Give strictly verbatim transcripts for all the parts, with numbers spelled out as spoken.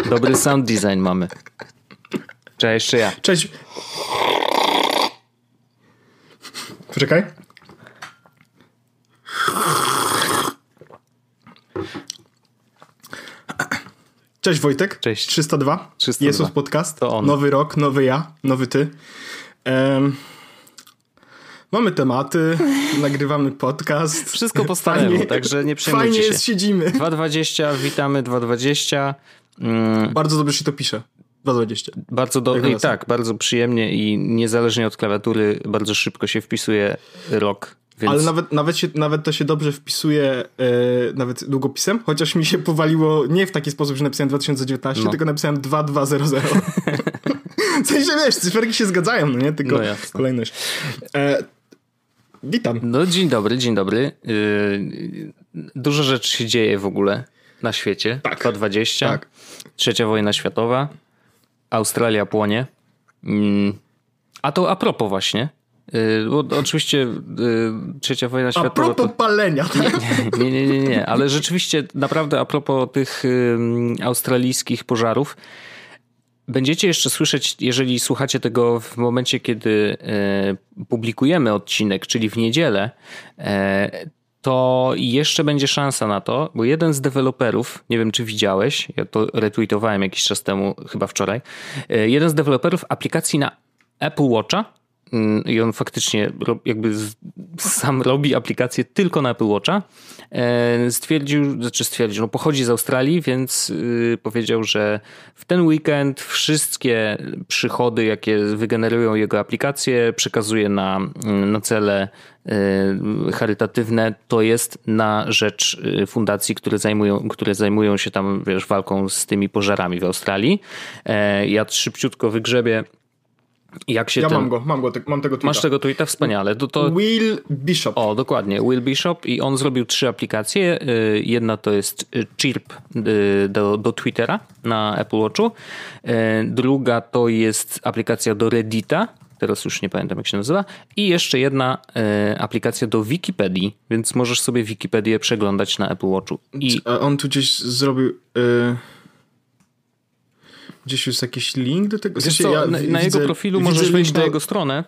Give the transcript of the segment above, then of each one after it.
Dobry sound design mamy. Cześć, jeszcze ja. Cześć. Poczekaj. Cześć Wojtek. Cześć. trzysta dwa. trzysta dwa. Jesus Podcast. To on. Nowy rok, nowy ja, nowy ty. Um, mamy tematy, nagrywamy podcast. Wszystko po staremu, fajnie, także nie przejmujcie fajnie się. jest, siedzimy. dwa dwadzieścia, witamy dwa dwadzieścia. Mm. Bardzo dobrze się to pisze. dwa dwadzieścia. Bardzo dobrze i tak, bardzo przyjemnie i niezależnie od klawiatury bardzo szybko się wpisuje rok. Więc... Ale nawet, nawet, się, nawet to się dobrze wpisuje e, nawet długopisem, chociaż mi się powaliło nie w taki sposób, że napisałem dwa tysiące dziewiętnaście, no. tylko napisałem dwa dwa zero zero. W sensie, wiesz, cyferki się zgadzają, no nie? Tylko no kolejność. E, witam. No dzień dobry, dzień dobry. Yy, dużo rzeczy się dzieje w ogóle na świecie. Tak. dwa dwadzieścia. Tak. Trzecia wojna światowa. Australia płonie. Yy, a to a propos właśnie. Yy, bo oczywiście yy, trzecia wojna światowa... A propos to... palenia, tak? Nie, nie, nie, nie, nie, ale rzeczywiście naprawdę a propos tych yy, australijskich pożarów, będziecie jeszcze słyszeć, jeżeli słuchacie tego w momencie, kiedy yy, publikujemy odcinek, czyli w niedzielę, yy, to jeszcze będzie szansa na to, bo jeden z deweloperów, nie wiem czy widziałeś, ja to retweetowałem jakiś czas temu, chyba wczoraj, yy, jeden z deweloperów aplikacji na Apple Watcha, i on faktycznie jakby sam robi aplikację tylko na Apple Watcha, stwierdził, znaczy stwierdził, no pochodzi z Australii, więc powiedział, że w ten weekend wszystkie przychody, jakie wygenerują jego aplikacje, przekazuje na, na cele charytatywne, to jest na rzecz fundacji, które zajmują, które zajmują się tam, wiesz, walką z tymi pożarami w Australii. Ja szybciutko wygrzebię Jak się ja ten... mam go, mam go, mam tego tweeta. Masz tego tweeta? Wspaniale. To, to... Will Bishop. O, dokładnie. Will Bishop i on zrobił trzy aplikacje. Jedna to jest Chirp do, do Twittera na Apple Watchu. Druga to jest aplikacja do Reddita. Teraz już nie pamiętam jak się nazywa. I jeszcze jedna aplikacja do Wikipedii, więc możesz sobie Wikipedię przeglądać na Apple Watchu. I... A on tu gdzieś zrobił... Y... Gdzieś jest jakiś link do tego? Wiesz co, ja na, na jego profilu możesz wejść do... na jego stronę.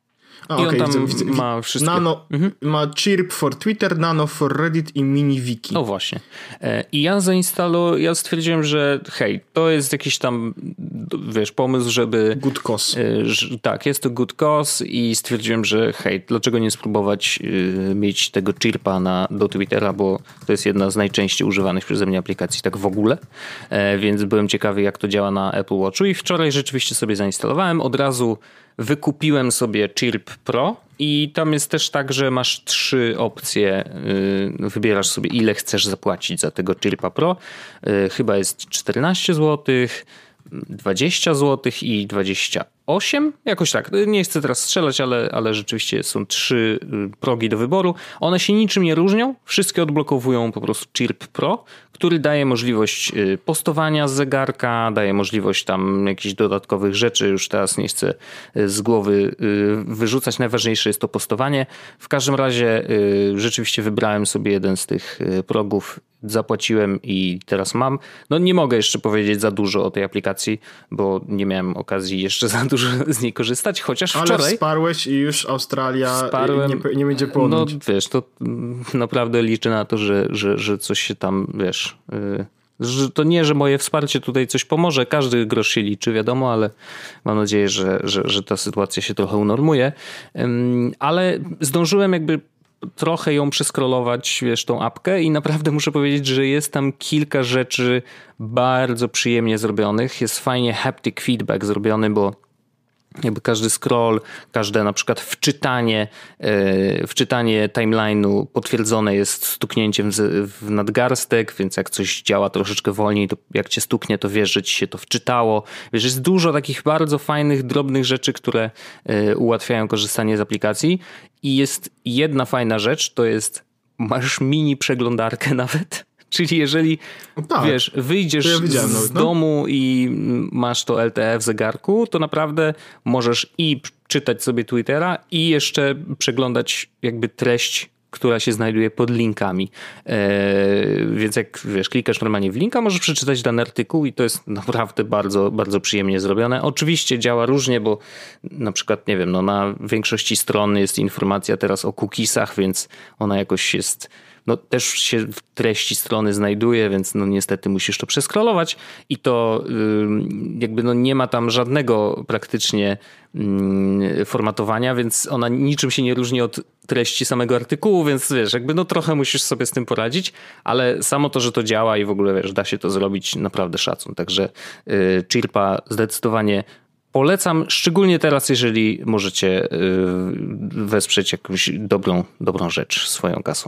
A, I okay, on tam widzę, widzę, ma wszystkie. Nano, mhm. Ma Chirp for Twitter, Nano for Reddit i Mini Wiki. No właśnie. I ja zainstaluję, ja stwierdziłem, że hej, to jest jakiś tam, wiesz, pomysł, żeby... Good cause. Że, tak, jest to good cause i stwierdziłem, że hej, dlaczego nie spróbować mieć tego Chirpa na, do Twittera, bo to jest jedna z najczęściej używanych przeze mnie aplikacji tak w ogóle, więc byłem ciekawy jak to działa na Apple Watchu i wczoraj rzeczywiście sobie zainstalowałem, od razu wykupiłem sobie Chirp Pro i tam jest też tak, że masz trzy opcje. Wybierasz sobie ile chcesz zapłacić za tego Chirpa Pro. Chyba jest czternaście złotych, dwadzieścia złotych i dwadzieścia osiem. Jakoś tak. Nie chcę teraz strzelać, ale, ale rzeczywiście są trzy progi do wyboru. One się niczym nie różnią. Wszystkie odblokowują po prostu Chirp Pro, który daje możliwość postowania z zegarka, daje możliwość tam jakichś dodatkowych rzeczy. Już teraz nie chcę z głowy wyrzucać. Najważniejsze jest to postowanie. W każdym razie rzeczywiście wybrałem sobie jeden z tych progów, zapłaciłem i teraz mam. No nie mogę jeszcze powiedzieć za dużo o tej aplikacji, bo nie miałem okazji jeszcze za dużo z niej korzystać, chociaż ale wczoraj... Ale wsparłeś i już Australia Wsparłem, nie, nie będzie płonąć. No wiesz, to naprawdę liczę na to, że, że, że coś się tam, wiesz... Yy, że to nie, że moje wsparcie tutaj coś pomoże, każdy grosz się liczy, wiadomo, ale mam nadzieję, że, że, że ta sytuacja się trochę unormuje. Yy, ale zdążyłem jakby trochę ją przeskrolować, wiesz, tą apkę i naprawdę muszę powiedzieć, że jest tam kilka rzeczy bardzo przyjemnie zrobionych. Jest fajnie haptic feedback zrobiony, bo jakby każdy scroll, każde na przykład wczytanie, wczytanie timeline'u potwierdzone jest stuknięciem w nadgarstek, więc jak coś działa troszeczkę wolniej, to jak cię stuknie, to wiesz, że ci się to wczytało. Wiesz, jest dużo takich bardzo fajnych, drobnych rzeczy, które ułatwiają korzystanie z aplikacji i jest jedna fajna rzecz, to jest masz mini przeglądarkę nawet. Czyli jeżeli, tak, wiesz, wyjdziesz ja z nawet, no? domu i masz to L T E w zegarku, to naprawdę możesz i czytać sobie Twittera i jeszcze przeglądać jakby treść, która się znajduje pod linkami. Więc jak wiesz, klikasz normalnie w linka, możesz przeczytać dany artykuł i to jest naprawdę bardzo, bardzo przyjemnie zrobione. Oczywiście działa różnie, bo na przykład, nie wiem, no na większości stron jest informacja teraz o cookiesach, więc ona jakoś jest... No też się w treści strony znajduje, więc no niestety musisz to przeskrolować i to jakby no nie ma tam żadnego praktycznie formatowania, więc ona niczym się nie różni od treści samego artykułu, więc wiesz, jakby no trochę musisz sobie z tym poradzić, ale samo to, że to działa i w ogóle wiesz, da się to zrobić, naprawdę szacun. Także Chirpa zdecydowanie polecam, szczególnie teraz, jeżeli możecie wesprzeć jakąś dobrą, dobrą rzecz swoją kasą.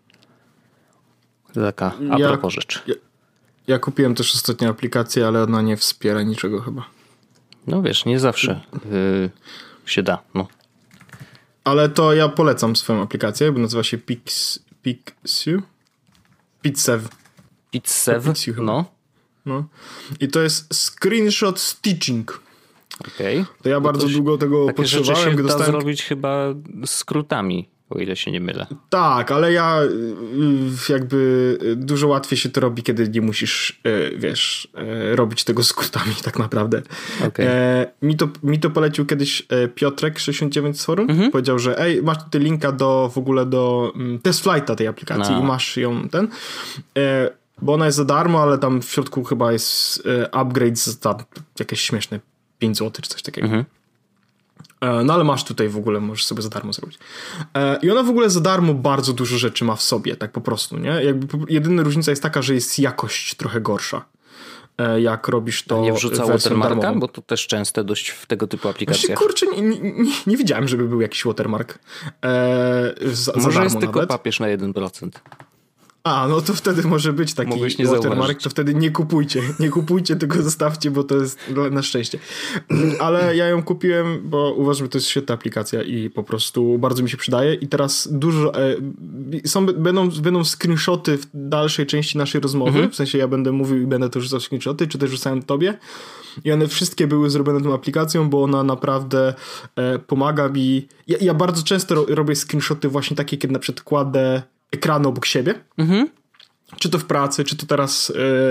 Taka a ja, propos rzecz. Ja, ja kupiłem też ostatnią aplikację, ale ona nie wspiera niczego chyba. No wiesz, nie zawsze yy, się da. No. Ale to ja polecam swoją aplikację, bo nazywa się Pix, Pixiu? Pixev. Pixev, no. no. I to jest screenshot stitching. Okej. Okay. To ja bardzo to długo tego takie potrzebowałem. Takie rzeczy się da dostałem... zrobić chyba skrótami, o ile się nie mylę. Tak, ale ja jakby dużo łatwiej się to robi, kiedy nie musisz, wiesz, robić tego skrótami tak naprawdę. Okay. E, mi, to, mi to polecił kiedyś Piotrek sześćdziesiąt dziewięć z forum. Mhm. Powiedział, że ej, masz tutaj linka do w ogóle do test flighta tej aplikacji no. i masz ją ten. E, bo ona jest za darmo, ale tam w środku chyba jest upgrade za jakieś śmieszne pięć złotych czy coś takiego. Mhm. No ale masz tutaj w ogóle, możesz sobie za darmo zrobić. I ona w ogóle za darmo bardzo dużo rzeczy ma w sobie, tak po prostu, nie? Jakby jedyna różnica jest taka, że jest jakość trochę gorsza. Jak robisz to. A nie wrzuca watermarka? Bo to też częste dość w tego typu aplikacjach. Właśnie, kurczę, nie, nie, nie widziałem, żeby był jakiś watermark. Eee, za, Może za jest tylko nawet. papież na jeden procent. A, no to wtedy może być taki watermark, to wtedy nie kupujcie. Nie kupujcie, tylko zostawcie, bo to jest na szczęście. Ale ja ją kupiłem, bo uważam, że to jest świetna aplikacja i po prostu bardzo mi się przydaje. I teraz dużo... E, są, będą, będą screenshoty w dalszej części naszej rozmowy. Mhm. W sensie ja będę mówił i będę też rzucał screenshoty, czy też rzucałem tobie. I one wszystkie były zrobione tą aplikacją, bo ona naprawdę e, pomaga mi... Ja, ja bardzo często ro, robię screenshoty właśnie takie, kiedy na przykład kładę ekranu obok siebie. Mhm. Czy to w pracy, czy to teraz,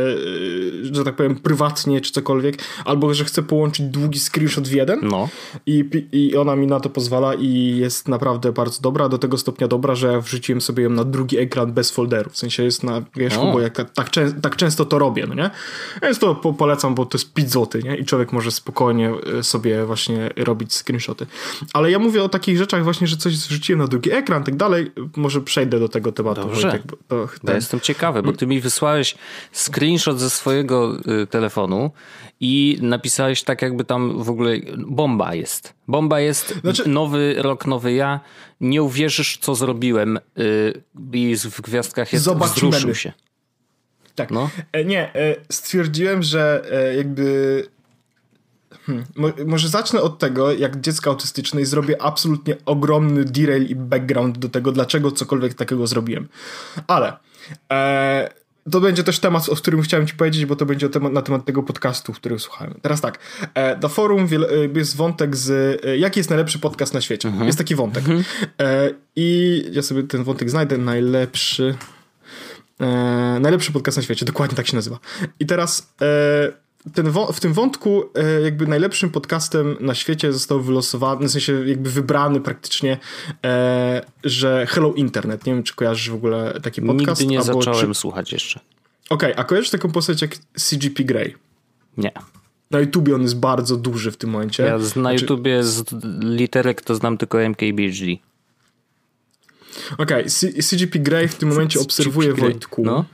yy, że tak powiem, prywatnie, czy cokolwiek. Albo, że chcę połączyć długi screenshot w jeden. No. I, I ona mi na to pozwala i jest naprawdę bardzo dobra. Do tego stopnia dobra, że wrzuciłem sobie ją na drugi ekran bez folderu. W sensie jest na wierzchu, bo jak tak, tak, czę- tak często to robię, no nie? Więc to po- polecam, bo to jest pięć złotych, nie? I człowiek może spokojnie sobie właśnie robić screenshoty. Ale ja mówię o takich rzeczach właśnie, że coś wrzuciłem na drugi ekran, tak dalej. Może przejdę do tego tematu. Dobrze. Wojtek, bo to, ten... ja jestem ciekawy, bo ty mi wysłałeś screenshot ze swojego y, telefonu i napisałeś tak, jakby tam w ogóle bomba jest. Bomba jest, znaczy... nowy rok, nowy ja. Nie uwierzysz, co zrobiłem. Y, I w gwiazdkach jest Zobacz wzruszył memy. się. Tak. No. E, nie, e, stwierdziłem, że e, jakby... Hmm. Mo- może zacznę od tego, jak dziecko autystyczne i zrobię absolutnie ogromny derail i background do tego, dlaczego cokolwiek takiego zrobiłem. Ale e, to będzie też temat, o którym chciałem ci powiedzieć, bo to będzie temat, na temat tego podcastu, który słuchałem. Teraz tak, e, na forum wiele, jest wątek z e, jaki jest najlepszy podcast na świecie. Mhm. Jest taki wątek. Mhm. E, I ja sobie ten wątek znajdę. Najlepszy e, najlepszy podcast na świecie. Dokładnie tak się nazywa. I teraz e, Ten wo- w tym wątku e, jakby najlepszym podcastem na świecie został wylosowany, w sensie jakby wybrany praktycznie, e, że Hello Internet. Nie wiem, czy kojarzysz w ogóle taki podcast. Nigdy nie albo zacząłem czy... słuchać jeszcze. Okej, okay, a kojarzysz taką postać jak C G P Grey? Nie. Na YouTubie on jest bardzo duży w tym momencie. Ja z, na znaczy... YouTubie z literek to znam tylko M K B H D. Okej, okay, C G P Grey w tym momencie obserwuje Wojtku. No.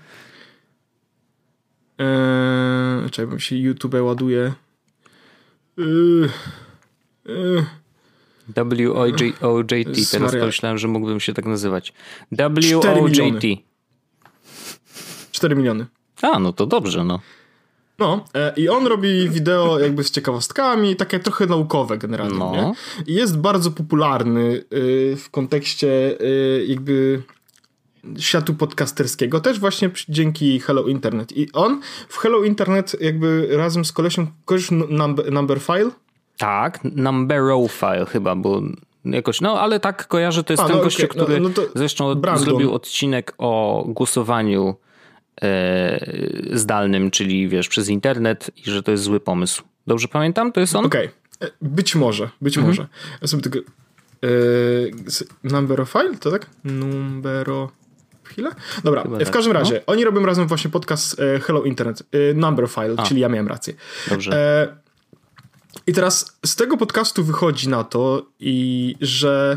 Eee, czekaj, bo mi się YouTube ładuje. Eee, eee. W O J T. Teraz pomyślałem, że mógłbym się tak nazywać. W O J T. cztery miliony. A, no to dobrze, no. No, e, i on robi wideo jakby z ciekawostkami, takie trochę naukowe generalnie, no. Nie? I jest bardzo popularny y, w kontekście y, jakby... światu podcasterskiego, też właśnie dzięki Hello Internet. I on w Hello Internet jakby razem z kolesią, kojarzysz number, number File? Tak, Numberofile chyba, bo jakoś, no ale tak kojarzę, to jest A, ten no, gościu, okay. który no, no zresztą Brandon. zrobił odcinek o głosowaniu e, zdalnym, czyli wiesz, przez internet i że to jest zły pomysł. Dobrze pamiętam? To jest on? Okej, okay. Być może, być mhm. może. Ja sobie tylko... Yy, number of file, to tak? Number of... Chwilę? Dobra, Chyba w tak. każdym razie, no. oni robią razem właśnie podcast e, Hello Internet, e, Number of File, A. czyli ja miałem rację. Dobrze. E, I teraz z tego podcastu wychodzi na to, i że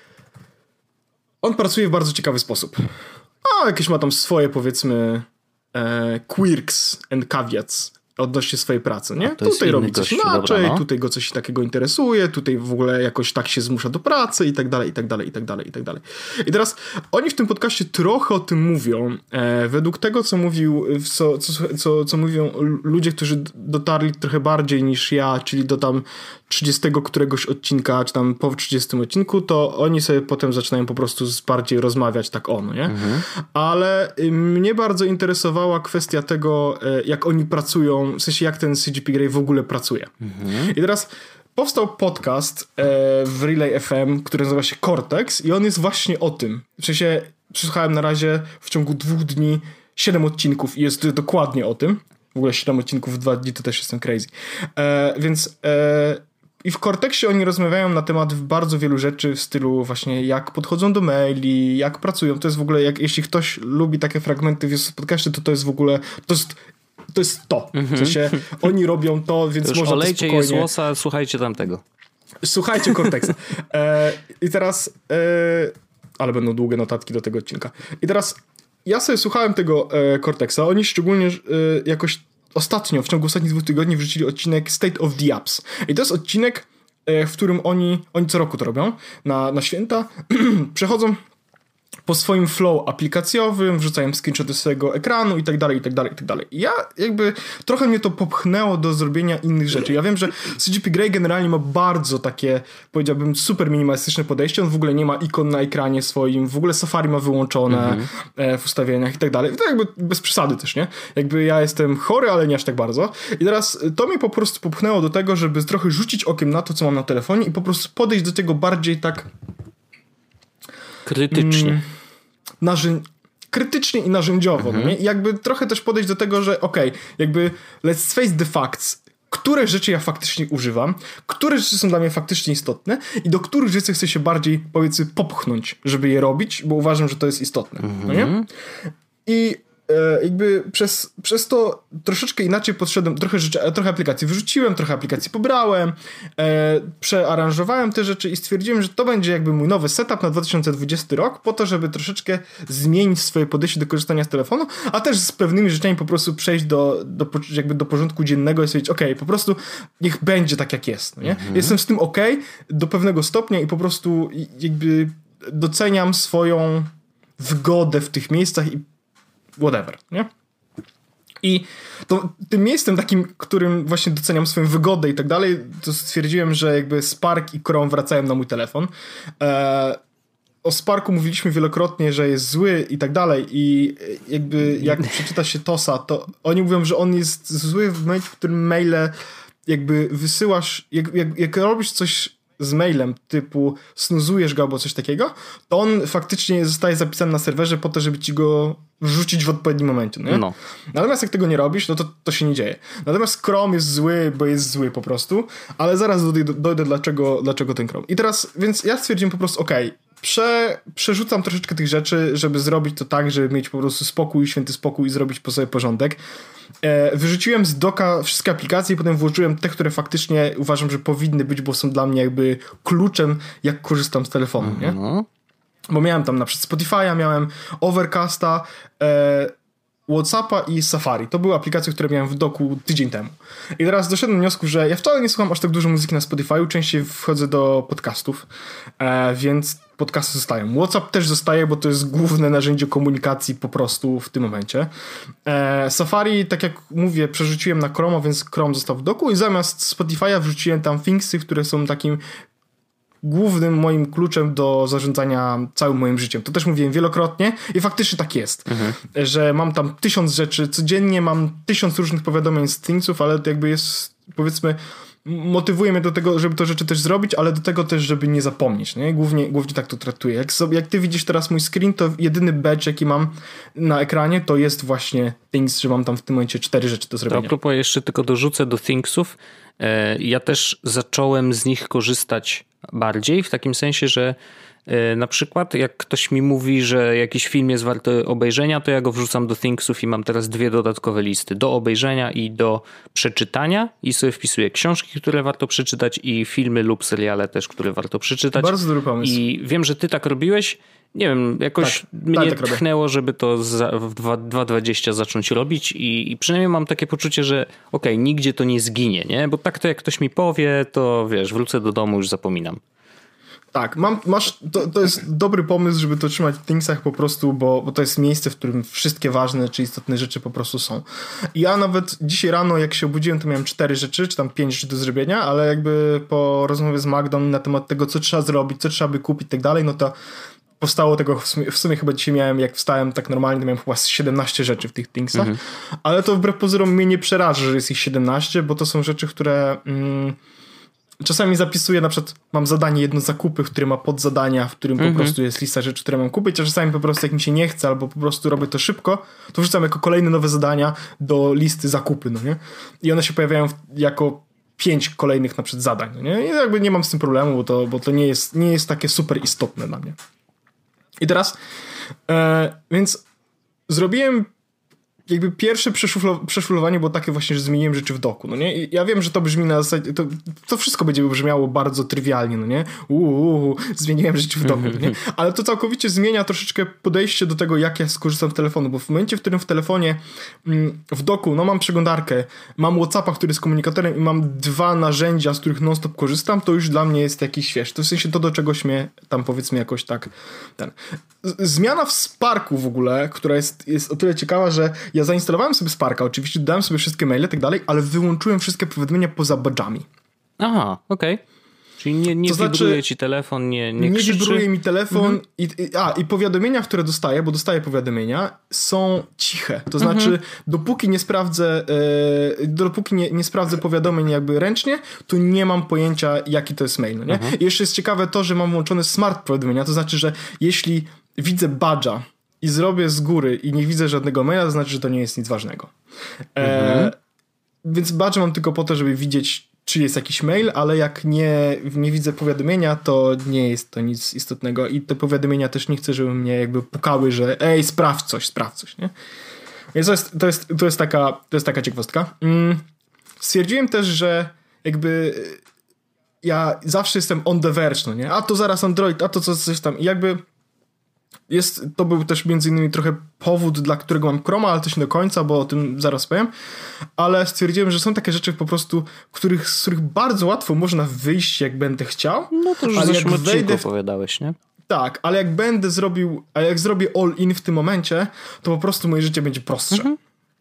on pracuje w bardzo ciekawy sposób. A jakieś ma tam swoje, powiedzmy, e, quirks and caveats odnośnie swojej pracy, nie? Tutaj robi coś gościu, inaczej, dobra, no. tutaj go coś takiego interesuje, tutaj w ogóle jakoś tak się zmusza do pracy i tak dalej, i tak dalej, i tak dalej, i tak dalej. I teraz oni w tym podcaście trochę o tym mówią, e, według tego, co mówił, co, co, co, co mówią ludzie, którzy dotarli trochę bardziej niż ja, czyli do tam trzydziestego któregoś odcinka, czy tam po trzydziestym odcinku, to oni sobie potem zaczynają po prostu bardziej rozmawiać tak ono, nie? Mhm. Ale mnie bardzo interesowała kwestia tego, jak oni pracują, w sensie jak ten C G P Grey w ogóle pracuje. Mhm. I teraz powstał podcast e, w Relay F M, który nazywa się Cortex i on jest właśnie o tym. W sensie przesłuchałem na razie w ciągu dwóch dni siedem odcinków i jest dokładnie o tym. W ogóle siedem odcinków w dwa dni to też jestem crazy. E, więc e, i w Cortexie oni rozmawiają na temat bardzo wielu rzeczy w stylu właśnie jak podchodzą do maili, jak pracują. To jest w ogóle, jak, jeśli ktoś lubi takie fragmenty w podcaście, to to jest w ogóle, to jest to. Jest to. W sensie oni robią to, więc to można olejcie to spokojnie... jest łosa, słuchajcie tamtego. Słuchajcie Cortexa. E, I teraz... E, ale będą długie notatki do tego odcinka. I teraz ja sobie słuchałem tego e, Cortexa. Oni szczególnie e, jakoś ostatnio, w ciągu ostatnich dwóch tygodni wrzucili odcinek State of the Apps. I to jest odcinek, w którym oni, oni co roku to robią, na, na święta, przechodzą po swoim flow aplikacjowym, wrzucają screenshoty swojego ekranu i tak dalej, i tak dalej, i tak dalej. I ja jakby trochę mnie to popchnęło do zrobienia innych rzeczy. Ja wiem, że C G P Grey generalnie ma bardzo takie, powiedziałbym, super minimalistyczne podejście. On w ogóle nie ma ikon na ekranie swoim, w ogóle Safari ma wyłączone mm-hmm. w ustawieniach i tak dalej. I to jakby bez przesady też, nie? Jakby ja jestem chory, ale nie aż tak bardzo. I teraz to mnie po prostu popchnęło do tego, żeby trochę rzucić okiem na to, co mam na telefonie i po prostu podejść do tego bardziej tak... Krytycznie. Mm, narzę- krytycznie i narzędziowo. Mhm. Nie? I jakby trochę też podejść do tego, że okej, okay, jakby let's face the facts. Które rzeczy ja faktycznie używam, które rzeczy są dla mnie faktycznie istotne i do których rzeczy chcę się bardziej, powiedzmy, popchnąć, żeby je robić, bo uważam, że to jest istotne. Mhm. No nie? I e, jakby przez, przez to troszeczkę inaczej podszedłem, trochę rzeczy, trochę aplikacji wyrzuciłem, trochę aplikacji pobrałem, e, przearanżowałem te rzeczy i stwierdziłem, że to będzie jakby mój nowy setup na dwa tysiące dwudziesty rok, po to, żeby troszeczkę zmienić swoje podejście do korzystania z telefonu, a też z pewnymi rzeczami po prostu przejść do, do, jakby do porządku dziennego i stwierdzić, okej, okay, po prostu niech będzie tak, jak jest. No nie? Mhm. Jestem z tym okej okay, do pewnego stopnia i po prostu jakby doceniam swoją wygodę w tych miejscach i whatever, nie? I to, tym miejscem takim, którym właśnie doceniam swoją wygodę i tak dalej, to stwierdziłem, że jakby Spark i Chrome wracają na mój telefon. E, o Sparku mówiliśmy wielokrotnie, że jest zły i tak dalej i jakby jak przeczyta się TOSa, to oni mówią, że on jest zły w momencie, w którym maile jakby wysyłasz, jak, jak, jak robisz coś z mailem typu snuzujesz go albo coś takiego, to on faktycznie zostaje zapisany na serwerze po to, żeby ci go wrzucić w odpowiednim momencie. Nie? No. Natomiast jak tego nie robisz, no to to się nie dzieje. Natomiast Chrome jest zły, bo jest zły po prostu, ale zaraz dojdę, dojdę dlaczego, dlaczego ten Chrome. I teraz, więc ja stwierdziłem po prostu, okej, okay, Prze, przerzucam troszeczkę tych rzeczy, żeby zrobić to tak, żeby mieć po prostu spokój, święty spokój i zrobić po sobie porządek. E, wyrzuciłem z doka wszystkie aplikacje i potem włożyłem te, które faktycznie uważam, że powinny być, bo są dla mnie jakby kluczem, jak korzystam z telefonu, mhm. nie? Bo miałem tam na przykład Spotify'a, miałem Overcasta, e, WhatsAppa i Safari. To były aplikacje, które miałem w doku tydzień temu. I teraz doszedłem do wniosku, że ja wcale nie słucham aż tak dużo muzyki na Spotify'u, częściej wchodzę do podcastów, e, więc podcasty zostają. WhatsApp też zostaje, bo to jest główne narzędzie komunikacji po prostu w tym momencie. E, Safari, tak jak mówię, przerzuciłem na Chroma, więc Chrome został w doku i zamiast Spotify'a wrzuciłem tam Thingsy, które są takim głównym moim kluczem do zarządzania całym moim życiem. To też mówiłem wielokrotnie i faktycznie tak jest, mhm. że mam tam tysiąc rzeczy, codziennie mam tysiąc różnych powiadomień z Thingsów, ale to jakby jest, powiedzmy, motywuje mnie do tego, żeby te rzeczy też zrobić, ale do tego też, żeby nie zapomnieć, nie? Głównie, głównie tak to traktuję. Jak, sobie, jak ty widzisz teraz mój screen, to jedyny badge, jaki mam na ekranie, to jest właśnie Things, że mam tam w tym momencie cztery rzeczy do zrobienia. To a propos, jeszcze tylko dorzucę do Thingsów. Ja też zacząłem z nich korzystać bardziej, w takim sensie, że na przykład jak ktoś mi mówi, że jakiś film jest warty obejrzenia, to ja go wrzucam do Thingsów i mam teraz dwie dodatkowe listy. Do obejrzenia i do przeczytania i sobie wpisuję książki, które warto przeczytać i filmy lub seriale też, które warto przeczytać. Bardzo dobry pomysł. I wiem, że ty tak robiłeś. Nie wiem, jakoś tak, mnie tak, tak tchnęło, żeby to za, w dwa dwadzieścia zacząć robić i, i przynajmniej mam takie poczucie, że okej, okay, nigdzie to nie zginie, nie? Bo tak to jak ktoś mi powie, to wiesz, wrócę do domu, już zapominam. Tak, mam, masz, to, to jest dobry pomysł, żeby to trzymać w Thingsach po prostu, bo, bo to jest miejsce, w którym wszystkie ważne czy istotne rzeczy po prostu są. I ja nawet dzisiaj rano, jak się obudziłem, to miałem cztery rzeczy, czy tam pięć rzeczy do zrobienia, ale jakby po rozmowie z Magdą na temat tego, co trzeba zrobić, co trzeba by kupić i tak dalej, no to powstało tego, w sumie, w sumie chyba dzisiaj miałem, jak wstałem tak normalnie, to miałem chyba siedemnaście rzeczy w tych Thingsach, mhm. ale to wbrew pozorom mnie nie przeraża, że jest ich siedemnaście, bo to są rzeczy, które... Mm, czasami zapisuję, na przykład mam zadanie jedno zakupy, które ma podzadania, w którym mm-hmm. po prostu jest lista rzeczy, które mam kupić, a czasami po prostu jak mi się nie chce albo po prostu robię to szybko, to wrzucam jako kolejne nowe zadania do listy zakupy, no nie? I one się pojawiają w, jako pięć kolejnych na przykład zadań, no nie? I jakby nie mam z tym problemu, bo to, bo to nie jest, nie jest takie super istotne dla mnie. I teraz e, więc zrobiłem jakby pierwsze przeszuflo- przeszuflowanie było takie właśnie, że zmieniłem rzeczy w doku, no nie? I ja wiem, że to brzmi na zasadzie, to, to wszystko będzie brzmiało bardzo trywialnie, no nie? Uuu, zmieniłem rzeczy w doku, no nie? Ale to całkowicie zmienia troszeczkę podejście do tego, jak ja skorzystam z telefonu, bo w momencie, w którym w telefonie, w doku, no mam przeglądarkę, mam WhatsAppa, który jest komunikatorem i mam dwa narzędzia, z których non-stop korzystam, to już dla mnie jest jakiś, wiesz, to w sensie to do czegoś mnie tam powiedzmy jakoś tak ten. Zmiana w Sparku w ogóle, która jest, jest o tyle ciekawa, że ja zainstalowałem sobie Sparka, oczywiście dodałem sobie wszystkie maile i tak dalej, ale wyłączyłem wszystkie powiadomienia poza badżami. Aha, okej. Okay. Czyli nie, nie to wibruje znaczy, ci telefon, nie, nie Nie krzyczy. wibruje mi telefon mhm. i, i, a, i powiadomienia, które dostaję, bo dostaję powiadomienia, są ciche. To znaczy, mhm. dopóki nie sprawdzę e, dopóki nie, nie sprawdzę powiadomień jakby ręcznie, to nie mam pojęcia, jaki to jest mail. No nie? Mhm. I jeszcze jest ciekawe to, że mam włączone smart powiadomienia, to znaczy, że jeśli widzę badża i zrobię z góry i nie widzę żadnego maila, to znaczy, że to nie jest nic ważnego. E, mhm. Więc badge mam tylko po to, żeby widzieć, czy jest jakiś mail, ale jak nie, nie widzę powiadomienia, to nie jest to nic istotnego i te powiadomienia też nie chcę, żeby mnie jakby pukały, że ej, sprawdź coś, sprawdź coś, nie? Więc to jest, to jest, to jest, taka, to jest taka ciekawostka. Mm. Stwierdziłem też, że jakby ja zawsze jestem on the verge, no nie? A to zaraz Android, a to coś tam. I jakby jest, to był też między innymi trochę powód, dla którego mam Chroma, ale to nie do końca, bo o tym zaraz powiem. Ale stwierdziłem, że są takie rzeczy po prostu, których, z których bardzo łatwo można wyjść, jak będę chciał. No to już w zeszłym odcinku opowiadałeś, nie? Tak, ale jak będę zrobił, a jak zrobię all in w tym momencie, to po prostu moje życie będzie prostsze. Mhm.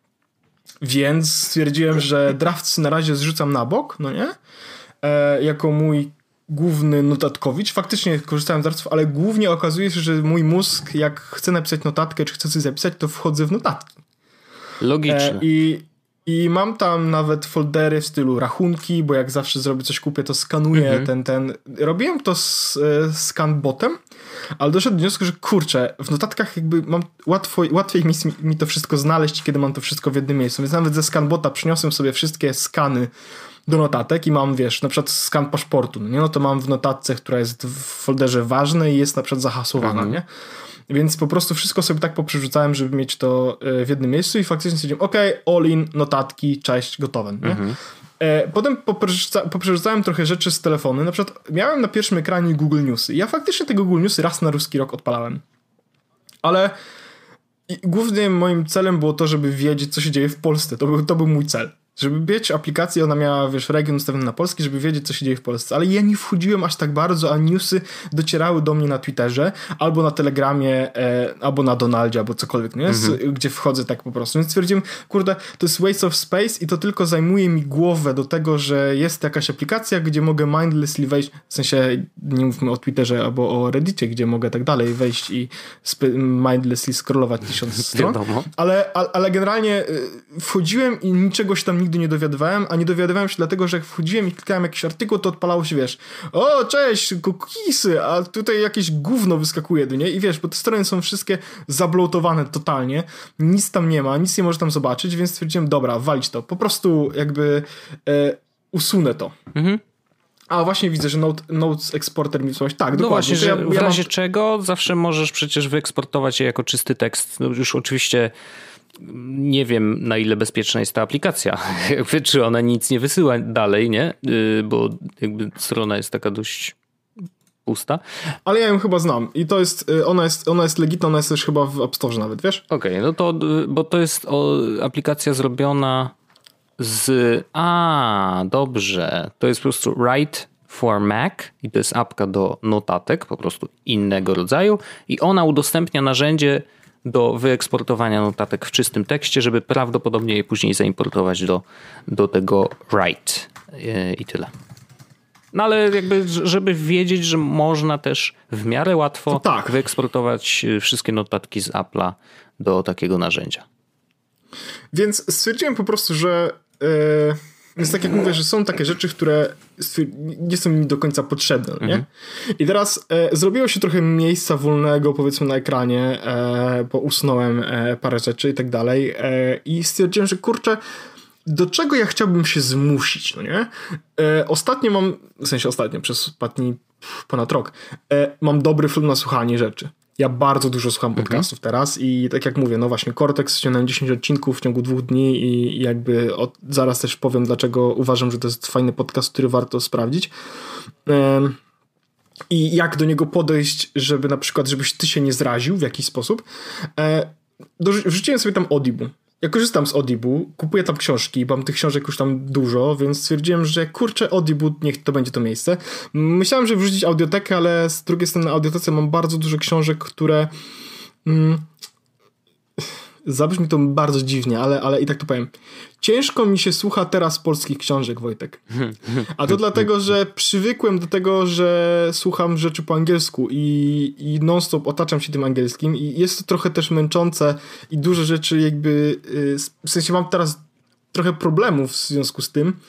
Więc stwierdziłem, że drafts na razie zrzucam na bok, no nie? E, jako mój główny notatkowicz. Faktycznie korzystałem z draftsów, ale głównie okazuje się, że mój mózg, jak chce napisać notatkę, czy chce coś zapisać, to wchodzę w notatki. Logiczne. E, i, I mam tam nawet foldery w stylu rachunki, bo jak zawsze zrobię coś, kupię, to skanuję mhm. ten, ten... Robiłem to z e, scanbotem, ale doszedłem do wniosku, że kurczę, w notatkach jakby mam łatwo, łatwiej mi, mi to wszystko znaleźć, kiedy mam to wszystko w jednym miejscu. Więc nawet ze scanbota przyniosłem sobie wszystkie skany do notatek i mam, wiesz, na przykład skan paszportu, no nie? No to mam w notatce, która jest w folderze ważnej i jest na przykład zahasłowana, mhm. nie? Więc po prostu wszystko sobie tak poprzerzucałem, żeby mieć to w jednym miejscu i faktycznie stwierdziłem, okej, okay, all in, notatki, cześć, gotowe, nie? Mhm. Potem poprzerzuca- poprzerzucałem trochę rzeczy z telefonu. Na przykład miałem na pierwszym ekranie Google Newsy. Ja faktycznie te Google Newsy raz na ruski rok odpalałem. Ale głównym moim celem było to, żeby wiedzieć, co się dzieje w Polsce. To był, to był mój cel. Żeby mieć aplikację, ona miała, wiesz, region ustawiony na polski, żeby wiedzieć, co się dzieje w Polsce. Ale ja nie wchodziłem aż tak bardzo, a newsy docierały do mnie na Twitterze, albo na Telegramie, e, albo na Donaldzie, albo cokolwiek, nie? Z, mhm. gdzie wchodzę tak po prostu. Więc stwierdziłem, kurde, to jest waste of space i to tylko zajmuje mi głowę do tego, że jest jakaś aplikacja, gdzie mogę mindlessly wejść, w sensie nie mówmy o Twitterze albo o Reddicie, gdzie mogę tak dalej wejść i sp- mindlessly scrollować tysiąc stron. Ale, ale, ale generalnie wchodziłem i niczegoś tam nigdy nie dowiadywałem, a nie dowiadywałem się dlatego, że jak wchodziłem i klikałem jakiś artykuł, to odpalało się, wiesz, o, cześć, cookiesy, a tutaj jakieś gówno wyskakuje, nie? I wiesz, bo te strony są wszystkie zablotowane totalnie, nic tam nie ma, nic nie może tam zobaczyć, więc stwierdziłem, dobra, walić to, po prostu jakby e, usunę to. Mhm. A właśnie widzę, że Note, Notes Exporter mi coś. Tak, no dokładnie. Właśnie, że ja, w ja razie mam... czego zawsze możesz przecież wyeksportować je jako czysty tekst. No już oczywiście nie wiem, na ile bezpieczna jest ta aplikacja. Czy ona nic nie wysyła dalej, nie? Bo jakby strona jest taka dość pusta. Ale ja ją chyba znam i to jest, ona jest, ona jest legitna, ona jest też chyba w App Store nawet, wiesz? Okej, okay, no to, bo to jest o, aplikacja zrobiona z... A, dobrze. To jest po prostu Write for Mac i to jest apka do notatek, po prostu innego rodzaju i ona udostępnia narzędzie do wyeksportowania notatek w czystym tekście, żeby prawdopodobnie je później zaimportować do, do tego Write i tyle. No ale jakby, żeby wiedzieć, że można też w miarę łatwo tak. wyeksportować wszystkie notatki z Apple'a do takiego narzędzia. Więc stwierdziłem po prostu, że yy, więc tak jak mówię, że są takie rzeczy, które nie są mi do końca potrzebne, nie? Mhm. I teraz e, zrobiło się trochę miejsca wolnego, powiedzmy, na ekranie, e, bo usunąłem e, parę rzeczy i tak dalej e, i stwierdziłem, że kurczę, do czego ja chciałbym się zmusić, no nie? E, ostatnio mam, w sensie ostatnio, przez ostatni ponad rok, e, mam dobry film na słuchanie rzeczy. Ja bardzo dużo słucham podcastów mhm. teraz i tak jak mówię, no właśnie Cortex ściągnąłem dziesięć odcinków w ciągu dwóch dni i, i jakby od, zaraz też powiem, dlaczego uważam, że to jest fajny podcast, który warto sprawdzić. Um, I jak do niego podejść, żeby na przykład, żebyś ty się nie zraził w jakiś sposób. E, do, wrzuciłem sobie tam Audible. Ja korzystam z Audible, kupuję tam książki, mam tych książek już tam dużo, więc stwierdziłem, że kurczę, Audible, niech to będzie to miejsce. Myślałem, że wrzucić audiotekę, ale z drugiej strony na audiotece mam bardzo dużo książek, które... Mm, zabrzmi to bardzo dziwnie, ale, ale i tak to powiem. Ciężko mi się słucha teraz polskich książek, Wojtek. A to dlatego, że przywykłem do tego, że słucham rzeczy po angielsku i, i non-stop otaczam się tym angielskim i jest to trochę też męczące i dużo rzeczy jakby... W sensie mam teraz trochę problemów w związku z tym,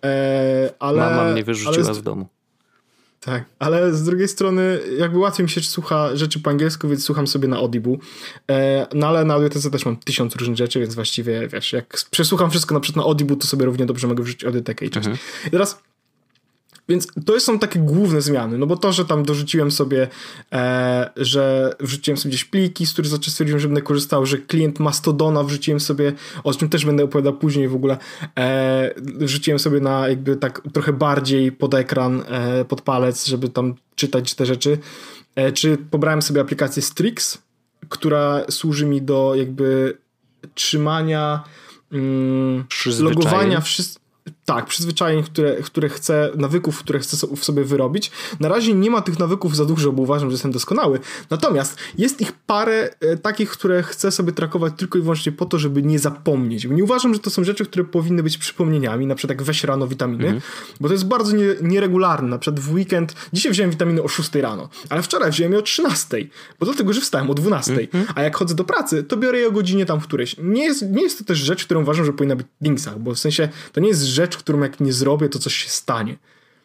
ale... Mama mnie wyrzuciła ale, z domu. Tak, ale z drugiej strony jakby łatwiej mi się słucha rzeczy po angielsku, więc słucham sobie na Audible. E, no ale na audiotece też mam tysiąc różnych rzeczy, więc właściwie wiesz, jak przesłucham wszystko na przykład na Audible, to sobie równie dobrze mogę wrzucić audiotekę i cześć. Mhm. I teraz więc to są takie główne zmiany, no bo to, że tam dorzuciłem sobie, e, że wrzuciłem sobie gdzieś pliki, z których zacząłem stwierdziłem, że będę korzystał, że klient Mastodona wrzuciłem sobie, o czym też będę opowiadał później w ogóle, e, wrzuciłem sobie na jakby tak trochę bardziej pod ekran, e, pod palec, żeby tam czytać te rzeczy. E, czy pobrałem sobie aplikację Strix, która służy mi do jakby trzymania, mm, logowania wszystkich. Tak, przyzwyczajeń, które, które chcę, nawyków, które chcę w sobie wyrobić. Na razie nie ma tych nawyków za dużo, bo uważam, że jestem doskonały. Natomiast jest ich parę e, takich, które chcę sobie trakować tylko i wyłącznie po to, żeby nie zapomnieć. Bo nie uważam, że to są rzeczy, które powinny być przypomnieniami, na przykład jak weź rano witaminy, mm-hmm. bo to jest bardzo nie, nieregularne. Na przykład w weekend, dzisiaj wziąłem witaminy o szóstej rano, ale wczoraj wziąłem je o trzynastej, bo dlatego, że wstałem o dwunastej. Mm-hmm. A jak chodzę do pracy, to biorę je o godzinie tam w którejś. Nie jest, nie jest to też rzecz, którą uważam, że powinna być w dingsach, bo w sensie to nie jest rzecz, którą jak nie zrobię, to coś się stanie.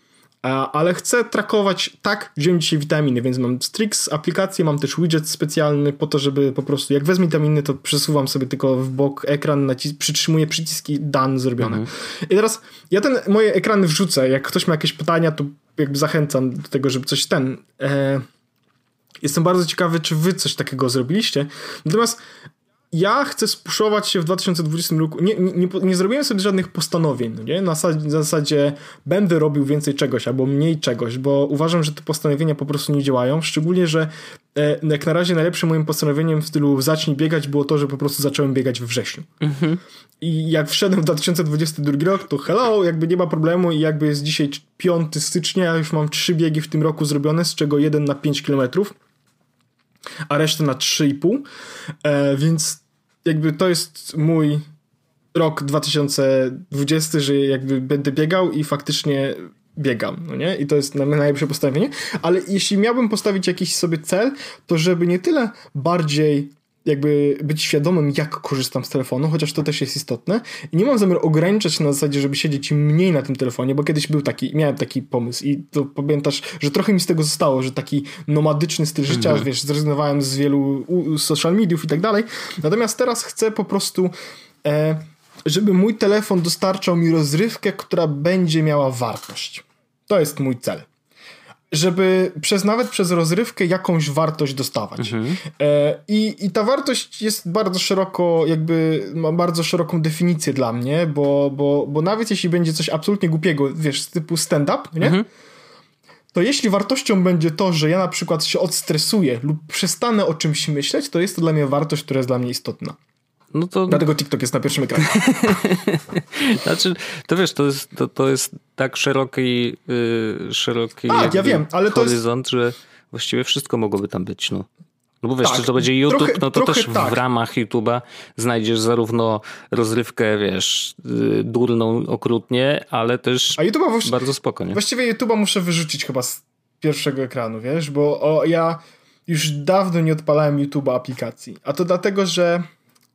A, ale chcę trakować, tak, wziąłem dzisiaj witaminy, więc mam Strix aplikację, mam też widget specjalny po to, żeby po prostu, jak wezmę witaminy, to przesuwam sobie tylko w bok ekran, nacis- przytrzymuję przyciski, done, zrobione. Mhm. I teraz ja ten, moje ekrany wrzucę, jak ktoś ma jakieś pytania, to jakby zachęcam do tego, żeby coś ten... E, jestem bardzo ciekawy, czy wy coś takiego zrobiliście. Natomiast ja chcę spuszować się w dwa tysiące dwudziestym roku. Nie, nie, nie, nie zrobiłem sobie żadnych postanowień, no nie? Na zasadzie, na zasadzie będę robił więcej czegoś albo mniej czegoś, bo uważam, że te postanowienia po prostu nie działają. Szczególnie, że e, jak na razie najlepszym moim postanowieniem w stylu zacznij biegać było to, że po prostu zacząłem biegać we wrześniu. Mhm. I jak wszedłem w dwa tysiące dwudziesty drugi rok, to hello, jakby nie ma problemu i jakby jest dzisiaj piątego stycznia, ja już mam trzy biegi w tym roku zrobione, z czego jeden na pięć kilometrów, a resztę na trzy i pół, e, więc jakby to jest mój rok dwa tysiące dwudziesty, że jakby będę biegał i faktycznie biegam, no nie? I to jest najlepsze postawienie, ale jeśli miałbym postawić jakiś sobie cel, to żeby nie tyle bardziej jakby być świadomym, jak korzystam z telefonu, chociaż to też jest istotne. I nie mam zamiaru ograniczać na zasadzie, żeby siedzieć mniej na tym telefonie, bo kiedyś był taki, miałem taki pomysł i to pamiętasz, że trochę mi z tego zostało, że taki nomadyczny styl życia, mm-hmm. wiesz, zrezygnowałem z wielu social mediów i tak dalej. Natomiast teraz chcę po prostu, e, żeby mój telefon dostarczał mi rozrywkę, która będzie miała wartość. To jest mój cel. Żeby przez nawet przez rozrywkę jakąś wartość dostawać. Mhm. E, i, I ta wartość jest bardzo szeroko, jakby ma bardzo szeroką definicję dla mnie, bo, bo, bo nawet jeśli będzie coś absolutnie głupiego, wiesz, z typu stand-up, nie? Mhm. To jeśli wartością będzie to, że ja na przykład się odstresuję lub przestanę o czymś myśleć, to jest to dla mnie wartość, która jest dla mnie istotna. No to... Dlatego TikTok jest na pierwszym ekranie. Znaczy, to wiesz, to jest, to, to jest tak szeroki, yy, szeroki A, ja wiem, ale horyzont, to jest... że właściwie wszystko mogłoby tam być. No, no bo wiesz, tak, czy to będzie YouTube, trochę, no to też tak. W ramach YouTube'a znajdziesz zarówno rozrywkę, wiesz, yy, durną okrutnie, ale też A YouTube'a właści- bardzo spoko, nie? Właściwie YouTube'a muszę wyrzucić chyba z pierwszego ekranu, wiesz, bo o, ja już dawno nie odpalałem YouTube'a aplikacji. A to dlatego, że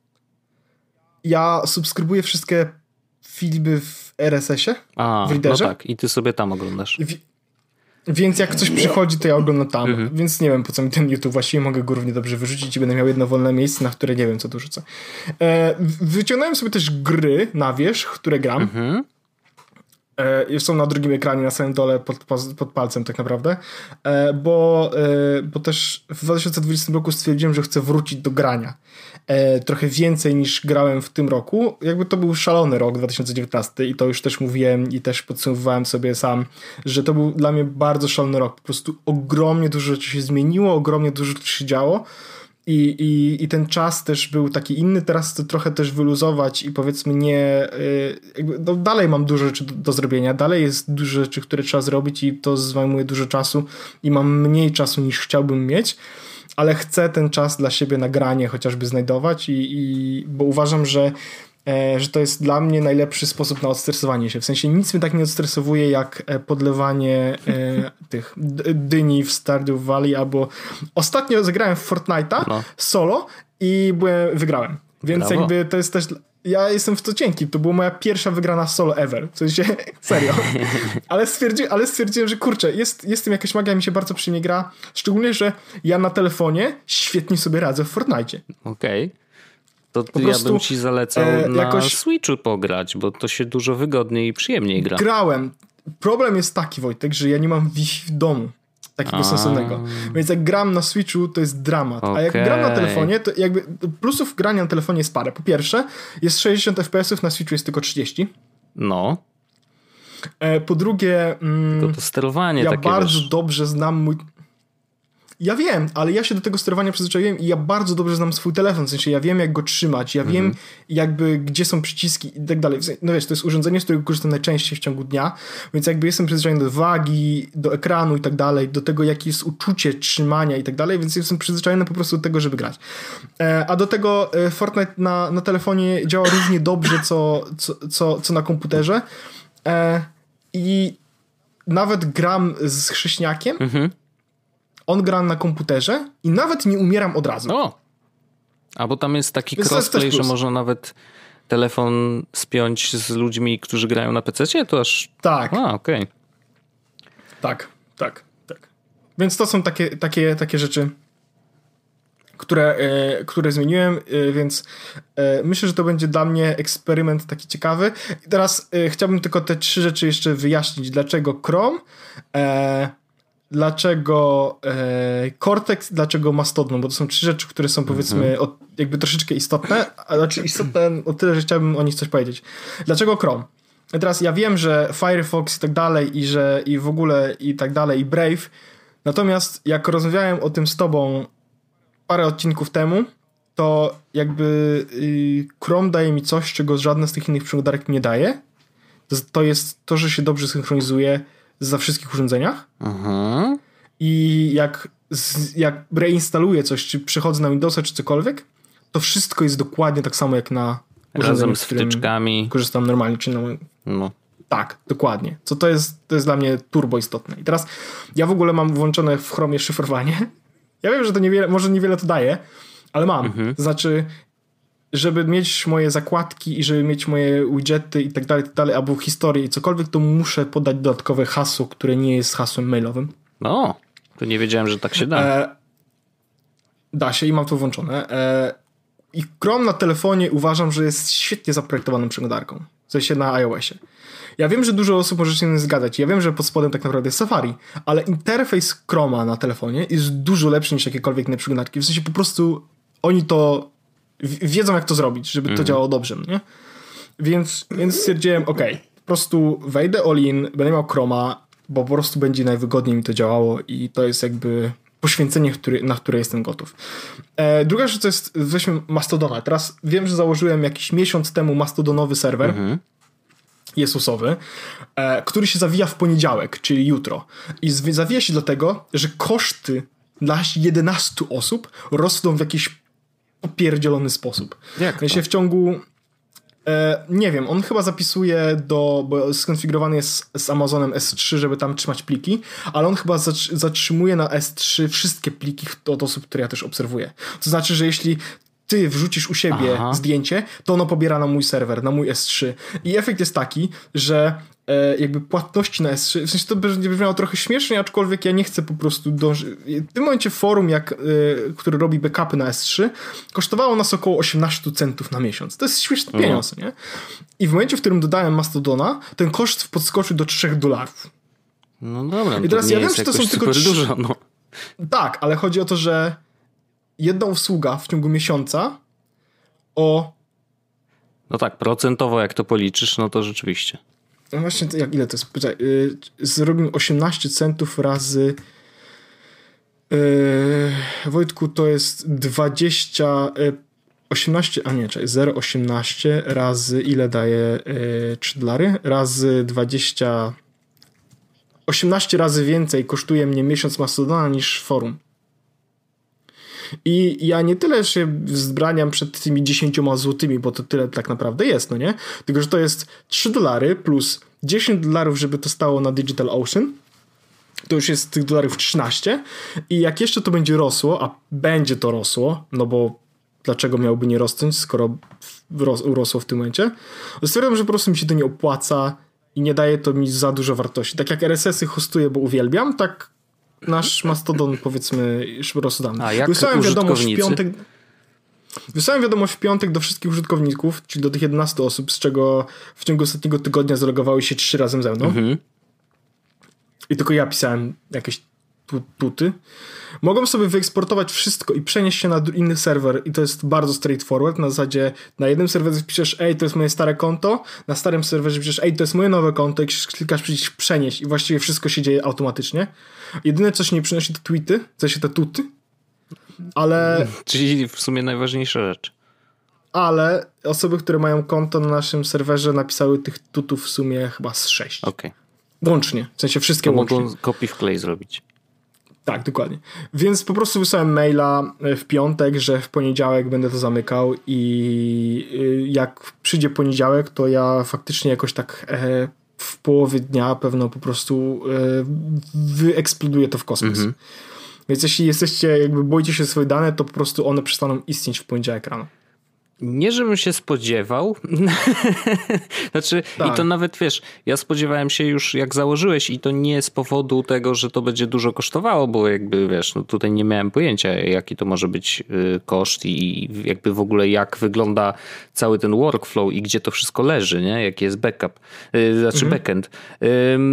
ja subskrybuję wszystkie filmy w R S S-ie, A, w Readerze. No tak, i ty sobie tam oglądasz. W, więc jak coś przychodzi, to ja oglądam tam. Mhm. Więc nie wiem, po co mi ten YouTube. Właściwie mogę go równie dobrze wyrzucić i będę miał jedno wolne miejsce, na które nie wiem, co tu rzucę. E, wyciągnąłem sobie też gry na wierzch, które gram. Mhm. E, są na drugim ekranie, na samym dole, pod, pod palcem tak naprawdę. E, bo, e, bo też w dwa tysiące dwudziestym roku stwierdziłem, że chcę wrócić do grania. E, trochę więcej niż grałem w tym roku. Jakby to był szalony rok dwa tysiące dziewiętnasty i to już też mówiłem i też podsumowywałem sobie sam, że to był dla mnie bardzo szalony rok. Po prostu ogromnie dużo rzeczy się zmieniło, ogromnie dużo rzeczy się działo. I, i, I ten czas też był taki inny, teraz chcę trochę też wyluzować i powiedzmy nie, jakby, no dalej mam dużo rzeczy do, do zrobienia, dalej jest dużo rzeczy, które trzeba zrobić i to zajmuje dużo czasu i mam mniej czasu niż chciałbym mieć, ale chcę ten czas dla siebie na granie chociażby znajdować i, i bo uważam, że że to jest dla mnie najlepszy sposób na odstresowanie się. W sensie nic mnie tak nie odstresowuje jak podlewanie e, tych dyni w Stardew Valley albo ostatnio zagrałem w Fortnite'a no. solo i byłem, wygrałem. Więc Brawo. Jakby to jest też... Ja jestem w to cienki. To była moja pierwsza wygrana solo ever. W sensie, serio. Ale, stwierdzi, ale stwierdziłem, że kurczę, jest, jest tym jakaś magia, mi się bardzo przyjemnie gra. Szczególnie, że ja na telefonie świetnie sobie radzę w Fortnite'cie. Okej. Okay. To po ja prostu, bym ci zalecał e, na jakoś... Switchu pograć, bo to się dużo wygodniej i przyjemniej gra. Grałem. Problem jest taki, Wojtek, że ja nie mam Wi-Fi w domu. Takiego A. sensownego. Więc jak gram na Switchu, to jest dramat. Okay. A jak gram na telefonie, to jakby plusów grania na telefonie jest parę. Po pierwsze, jest sześćdziesiąt F P S ów, na Switchu jest tylko trzydzieści. No. E, po drugie... Mm, tylko to sterowanie ja takie, bardzo wiesz... dobrze znam mój... Ja wiem, ale ja się do tego sterowania przyzwyczaiłem i ja bardzo dobrze znam swój telefon, w sensie ja wiem, jak go trzymać, ja wiem, mhm. jakby gdzie są przyciski i tak dalej. No wiesz, to jest urządzenie, z którego korzystam najczęściej w ciągu dnia, więc jakby jestem przyzwyczajony do wagi, do ekranu i tak dalej, do tego, jakie jest uczucie trzymania i tak dalej, więc jestem przyzwyczajony po prostu do tego, żeby grać. E, a do tego e, Fortnite na, na telefonie działa równie dobrze, co, co, co, co na komputerze. E, I nawet gram z chrześniakiem, mhm. On gra na komputerze i nawet nie umieram od razu. O! A bo tam jest taki Więc crossplay, jest że można nawet telefon spiąć z ludźmi, którzy grają na pececie? To aż... Tak. A, okej. Okay. Tak, tak, tak. Więc to są takie, takie, takie rzeczy, które, e, które zmieniłem, e, więc e, myślę, że to będzie dla mnie eksperyment taki ciekawy. I teraz e, chciałbym tylko te trzy rzeczy jeszcze wyjaśnić. Dlaczego Chrome? E, Dlaczego e, Cortex, dlaczego Mastodon, bo to są trzy rzeczy, które są powiedzmy mm-hmm. od, jakby troszeczkę istotne, a znaczy istotne o tyle, że chciałbym o nich coś powiedzieć. Dlaczego Chrome? I teraz ja wiem, że Firefox i tak dalej i że i w ogóle i tak dalej i Brave, natomiast jak rozmawiałem o tym z tobą parę odcinków temu, to jakby y, Chrome daje mi coś, czego żadna z tych innych przeglądarek nie daje. To, to jest to, że się dobrze synchronizuje za wszystkich urządzeniach. Aha. I jak, z, jak reinstaluję coś, czy przechodzę na Windowsa, czy cokolwiek, to wszystko jest dokładnie tak samo jak na urządzeniu, z wtyczkami. Korzystam normalnie, czy na... No. Tak, dokładnie. Co to jest, to jest dla mnie turbo istotne. I teraz ja w ogóle mam włączone w Chromie szyfrowanie. Ja wiem, że to niewiele, może niewiele to daje, ale mam. Mhm. To znaczy, żeby mieć moje zakładki i żeby mieć moje widgety i tak dalej, tak dalej, albo historię i cokolwiek, to muszę podać dodatkowe hasło, które nie jest hasłem mailowym. No, to nie wiedziałem, że tak się da. E, da się i mam to włączone. E, I Chrome na telefonie uważam, że jest świetnie zaprojektowaną przeglądarką. W sensie na iOSie. Ja wiem, że dużo osób może się nie zgadzać. Ja wiem, że pod spodem tak naprawdę jest Safari, ale interfejs Chroma na telefonie jest dużo lepszy niż jakiekolwiek inne przeglądarki. W sensie po prostu oni to w- wiedzą, jak to zrobić, żeby mm. to działało dobrze, nie? Więc, więc stwierdziłem, ok, po prostu wejdę all in, będę miał Chroma, bo po prostu będzie najwygodniej mi to działało i to jest jakby poświęcenie, który, na które jestem gotów. E, druga rzecz to jest, weźmy Mastodona. Teraz wiem, że założyłem jakiś miesiąc temu mastodonowy serwer, mm-hmm. Jezusowy, e, który się zawija w poniedziałek, czyli jutro. I zwi- zawija się dlatego, że koszty dla jedenastu osób rosną w jakiś popierdzielony sposób. Jak to? Się w ciągu e, nie wiem, on chyba zapisuje do, bo skonfigurowany jest z Amazonem S trzy, żeby tam trzymać pliki, ale on chyba zatr- zatrzymuje na S trzy wszystkie pliki od osób, które ja też obserwuję. To znaczy, że jeśli ty wrzucisz u siebie Aha. zdjęcie, to ono pobiera na mój serwer, na mój S trzy. I efekt jest taki, że e, jakby płatności na S trzy, w sensie to będzie brzmiało trochę śmiesznie, aczkolwiek ja nie chcę po prostu dążyć. W tym momencie forum, jak, e, który robi backupy na S trzy, kosztowało nas około osiemnaście centów na miesiąc. To jest śmieszny pieniądz, no. nie? I w momencie, w którym dodałem Mastodona, ten koszt podskoczył do trzech dolarów. No dobra, I teraz ja wiem, że to są tylko trzy... dużo, no. Tak, ale chodzi o to, że jedna usługa w ciągu miesiąca o... No tak, procentowo jak to policzysz, no to rzeczywiście. No właśnie, to jak, ile to jest? Poczekaj, yy, zrobimy osiemnaście centów razy... Yy, Wojtku, to jest dwadzieścia... Yy, osiemnaście, a nie, czekaj, zero przecinek osiemnaście razy ile daje yy, trzy dolary? Razy dwadzieścia... osiemnaście razy więcej kosztuje mnie miesiąc Mastodona niż forum. I ja nie tyle się wzbraniam przed tymi dziesięcioma złotymi, bo to tyle tak naprawdę jest, no nie? Tylko, że to jest trzy dolary plus dziesięć dolarów, żeby to stało na DigitalOcean. To już jest tych dolarów trzynaście. I jak jeszcze to będzie rosło, a będzie to rosło, no bo dlaczego miałoby nie rosnąć, skoro urosło w tym momencie, to stwierdzam, że po prostu mi się to nie opłaca i nie daje to mi za dużo wartości. Tak jak R S S-y hostuję, bo uwielbiam, tak nasz Mastodon, powiedzmy, po prostu dam. A jak Wysłałem wiadomość w użytkownicy? piątek. Wysłałem wiadomość w piątek do wszystkich użytkowników, czyli do tych jedenastu osób, z czego w ciągu ostatniego tygodnia zalogowały się trzy razem ze mną. Mhm. I tylko ja pisałem jakieś tuty. Mogą sobie wyeksportować wszystko i przenieść się na inny serwer i to jest bardzo straightforward. Na zasadzie na jednym serwerze piszesz, ej, to jest moje stare konto, na starym serwerze piszesz, ej, to jest moje nowe konto i klikasz przycisk przenieść i właściwie wszystko się dzieje automatycznie. Jedyne, co się nie przynosi, to tweety, w sensie te tuty, ale... Czyli w sumie najważniejsza rzecz. Ale osoby, które mają konto na naszym serwerze, napisały tych tutów w sumie chyba z sześć. Okej. Okay. Łącznie, w sensie wszystkie to łącznie. Mogą copy wklej zrobić. Tak, dokładnie. Więc po prostu wysłałem maila w piątek, że w poniedziałek będę to zamykał i jak przyjdzie poniedziałek, to ja faktycznie jakoś tak w połowie dnia pewno po prostu wyeksploduję to w kosmos. Mhm. Więc jeśli jesteście, jakby boicie się swoje dane, to po prostu one przestaną istnieć w poniedziałek rano. Nie, żebym się spodziewał. Znaczy, tak. I to nawet, wiesz, ja spodziewałem się już, jak założyłeś, i to nie z powodu tego, że to będzie dużo kosztowało, bo jakby, wiesz, no tutaj nie miałem pojęcia, jaki to może być y, koszt i jakby w ogóle jak wygląda cały ten workflow i gdzie to wszystko leży, nie? Jaki jest backup, y, znaczy mhm. backend. Y,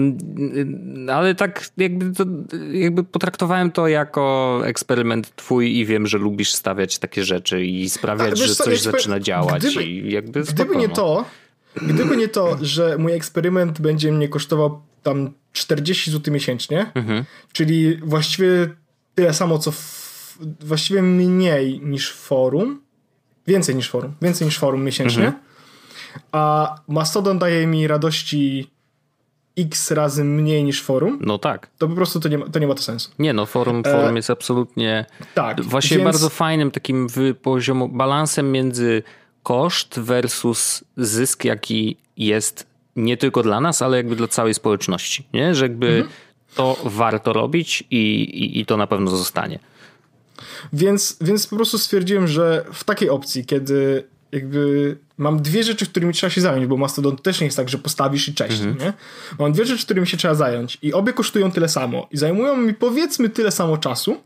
y, ale tak jakby, to, jakby potraktowałem to jako eksperyment twój i wiem, że lubisz stawiać takie rzeczy i sprawiać, tak, że coś za zaczyna działać gdyby, i jakby gdyby nie to, gdyby nie to, że mój eksperyment będzie mnie kosztował tam czterdzieści złotych miesięcznie, mhm. czyli właściwie tyle samo, co w, właściwie mniej niż forum, więcej niż forum, więcej niż forum miesięcznie, mhm. a Mastodon daje mi radości x razy mniej niż forum, no tak. To po prostu to nie ma to, nie ma to sensu. Nie no, forum, forum e... jest absolutnie tak, właśnie więc... bardzo fajnym takim poziomu, balansem między koszt versus zysk, jaki jest nie tylko dla nas, ale jakby dla całej społeczności, nie? Że jakby mhm. to warto robić i, i, i to na pewno zostanie. Więc, więc po prostu stwierdziłem, że w takiej opcji, kiedy jakby mam dwie rzeczy, którymi trzeba się zająć, bo Mastodon też nie jest tak, że postawisz i cześć, mhm. nie? Mam dwie rzeczy, którymi się trzeba zająć i obie kosztują tyle samo i zajmują mi powiedzmy tyle samo czasu,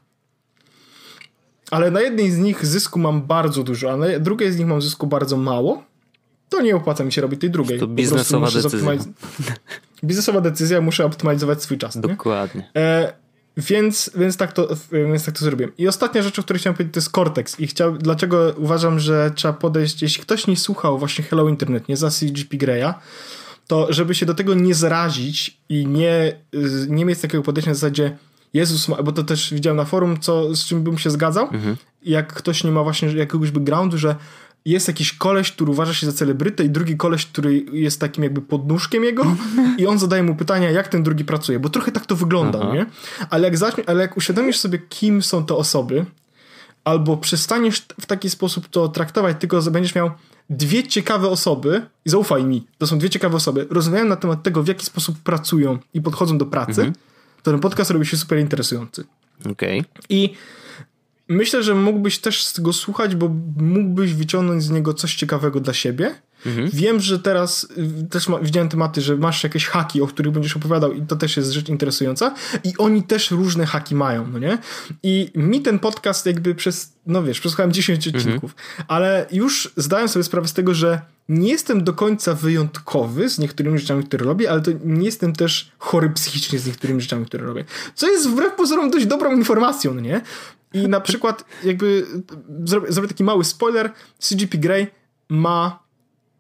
ale na jednej z nich zysku mam bardzo dużo, a na drugiej z nich mam zysku bardzo mało, to nie opłaca mi się robić tej drugiej. To biznesowa decyzja. Zoptymaliz- biznesowa decyzja, muszę optymalizować swój czas. Dokładnie. E, więc, więc, tak to, więc tak to zrobiłem. I ostatnia rzecz, o której chciałem powiedzieć, to jest Cortex. I chciał, dlaczego uważam, że trzeba podejść, jeśli ktoś nie słuchał właśnie Hello Internet, nie za C G P Greya, to żeby się do tego nie zarazić i nie, nie mieć takiego podejścia na zasadzie Jezus, bo to też widziałem na forum, co, z czym bym się zgadzał, mhm. jak ktoś nie ma właśnie jakiegoś backgroundu, że jest jakiś koleś, który uważa się za celebrytę i drugi koleś, który jest takim jakby podnóżkiem jego i on zadaje mu pytania, jak ten drugi pracuje, bo trochę tak to wygląda, Aha. nie? Ale jak, zacznie, ale jak uświadomisz sobie, kim są te osoby, albo przestaniesz w taki sposób to traktować, tylko będziesz miał dwie ciekawe osoby, i zaufaj mi, to są dwie ciekawe osoby, rozmawiają na temat tego, w jaki sposób pracują i podchodzą do pracy, mhm. to ten podcast robi się super interesujący. Okej. Okay. I myślę, że mógłbyś też z tego słuchać, bo mógłbyś wyciągnąć z niego coś ciekawego dla siebie. Mhm. Wiem, że teraz też ma, widziałem tematy, że masz jakieś haki, o których będziesz opowiadał i to też jest rzecz interesująca i oni też różne haki mają, no nie? I mi ten podcast jakby przez, no wiesz, przesłuchałem dziesięć odcinków, mhm. ale już zdałem sobie sprawę z tego, że nie jestem do końca wyjątkowy z niektórymi rzeczami, które robię, ale to nie jestem też chory psychicznie z niektórymi rzeczami, które robię. Co jest wbrew pozorom dość dobrą informacją, no nie? I na przykład jakby zrobię, zrobię taki mały spoiler, C G P Grey ma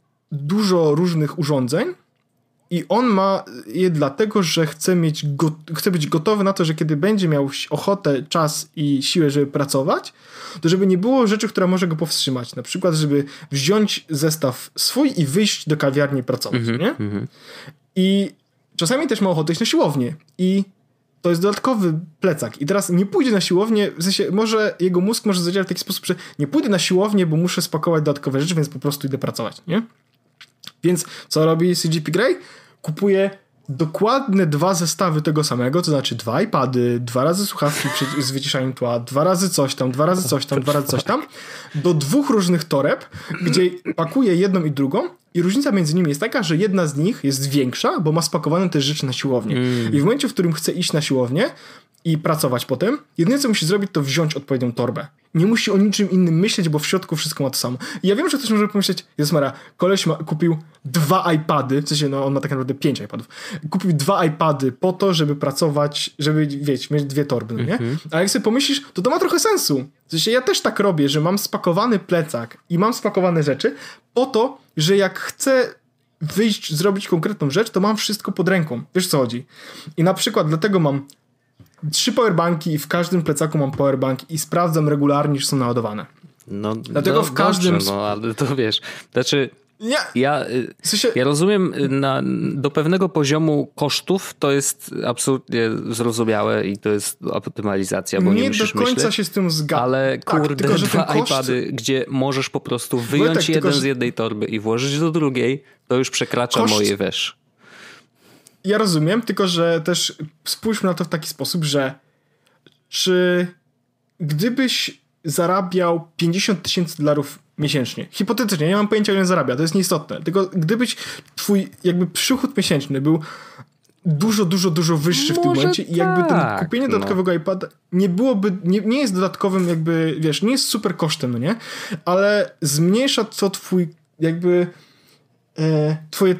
dużo różnych urządzeń i on ma je dlatego, że chce mieć go, chce być gotowy na to, że kiedy będzie miał ochotę, czas i siłę, żeby pracować, to żeby nie było rzeczy, która może go powstrzymać. Na przykład, żeby wziąć zestaw swój i wyjść do kawiarni pracować, mm-hmm, nie? Mm-hmm. I czasami też ma ochotę iść na siłownię i to jest dodatkowy plecak. I teraz nie pójdzie na siłownię, w sensie może jego mózg może zadziałać w taki sposób, że nie pójdę na siłownię, bo muszę spakować dodatkowe rzeczy, więc po prostu idę pracować, nie? Więc co robi C G P Grey? Kupuje dokładne dwa zestawy tego samego, to znaczy dwa iPady, dwa razy słuchawki z wyciszaniem tła, dwa razy coś tam, dwa razy coś tam, dwa razy coś tam, do dwóch różnych toreb, gdzie pakuje jedną i drugą i różnica między nimi jest taka, że jedna z nich jest większa, bo ma spakowane też rzeczy na siłownię. Mm. I w momencie, w którym chce iść na siłownię i pracować potem, jedyne co musi zrobić, to wziąć odpowiednią torbę. Nie musi o niczym innym myśleć, bo w środku wszystko ma to samo. I ja wiem, że ktoś może pomyśleć, Jezus Maria, koleś ma, kupił dwa iPady, w sensie no, on ma tak naprawdę pięć iPadów, kupił dwa iPady po to, żeby pracować, żeby, wiecie, mieć dwie torby, no nie? Mm-hmm. A jak sobie pomyślisz, to to ma trochę sensu. W sensie ja też tak robię, że mam spakowany plecak i mam spakowane rzeczy po to, że jak chcę wyjść, zrobić konkretną rzecz, to mam wszystko pod ręką. Wiesz co chodzi? I na przykład dlatego mam trzy powerbanki i w każdym plecaku mam powerbank i sprawdzam regularnie, czy są naładowane. No, dlatego no, w każdym... Dobrze, no, ale to wiesz, znaczy... Nie. Ja, w sensie... ja rozumiem, na, do pewnego poziomu kosztów to jest absolutnie zrozumiałe i to jest optymalizacja, bo nie, nie musisz do końca myśleć, się z tym zgadzam. Ale tak, kurde, tylko, że dwa koszt... iPady, gdzie możesz po prostu wyjąć tak, jeden tylko, z jednej torby i włożyć do drugiej, to już przekracza koszt... moje wesz. Ja rozumiem, tylko że też spójrzmy na to w taki sposób, że czy gdybyś zarabiał pięćdziesiąt tysięcy dolarów miesięcznie, hipotetycznie, nie mam pojęcia, ile zarabia, to jest nieistotne, tylko gdybyś twój jakby przychód miesięczny był dużo, dużo, dużo wyższy w tym Może momencie i jakby tak, ten kupienie dodatkowego no. iPada nie byłoby, nie, nie jest dodatkowym jakby, wiesz, nie jest super kosztem, no nie? Ale zmniejsza to twój jakby e, twoje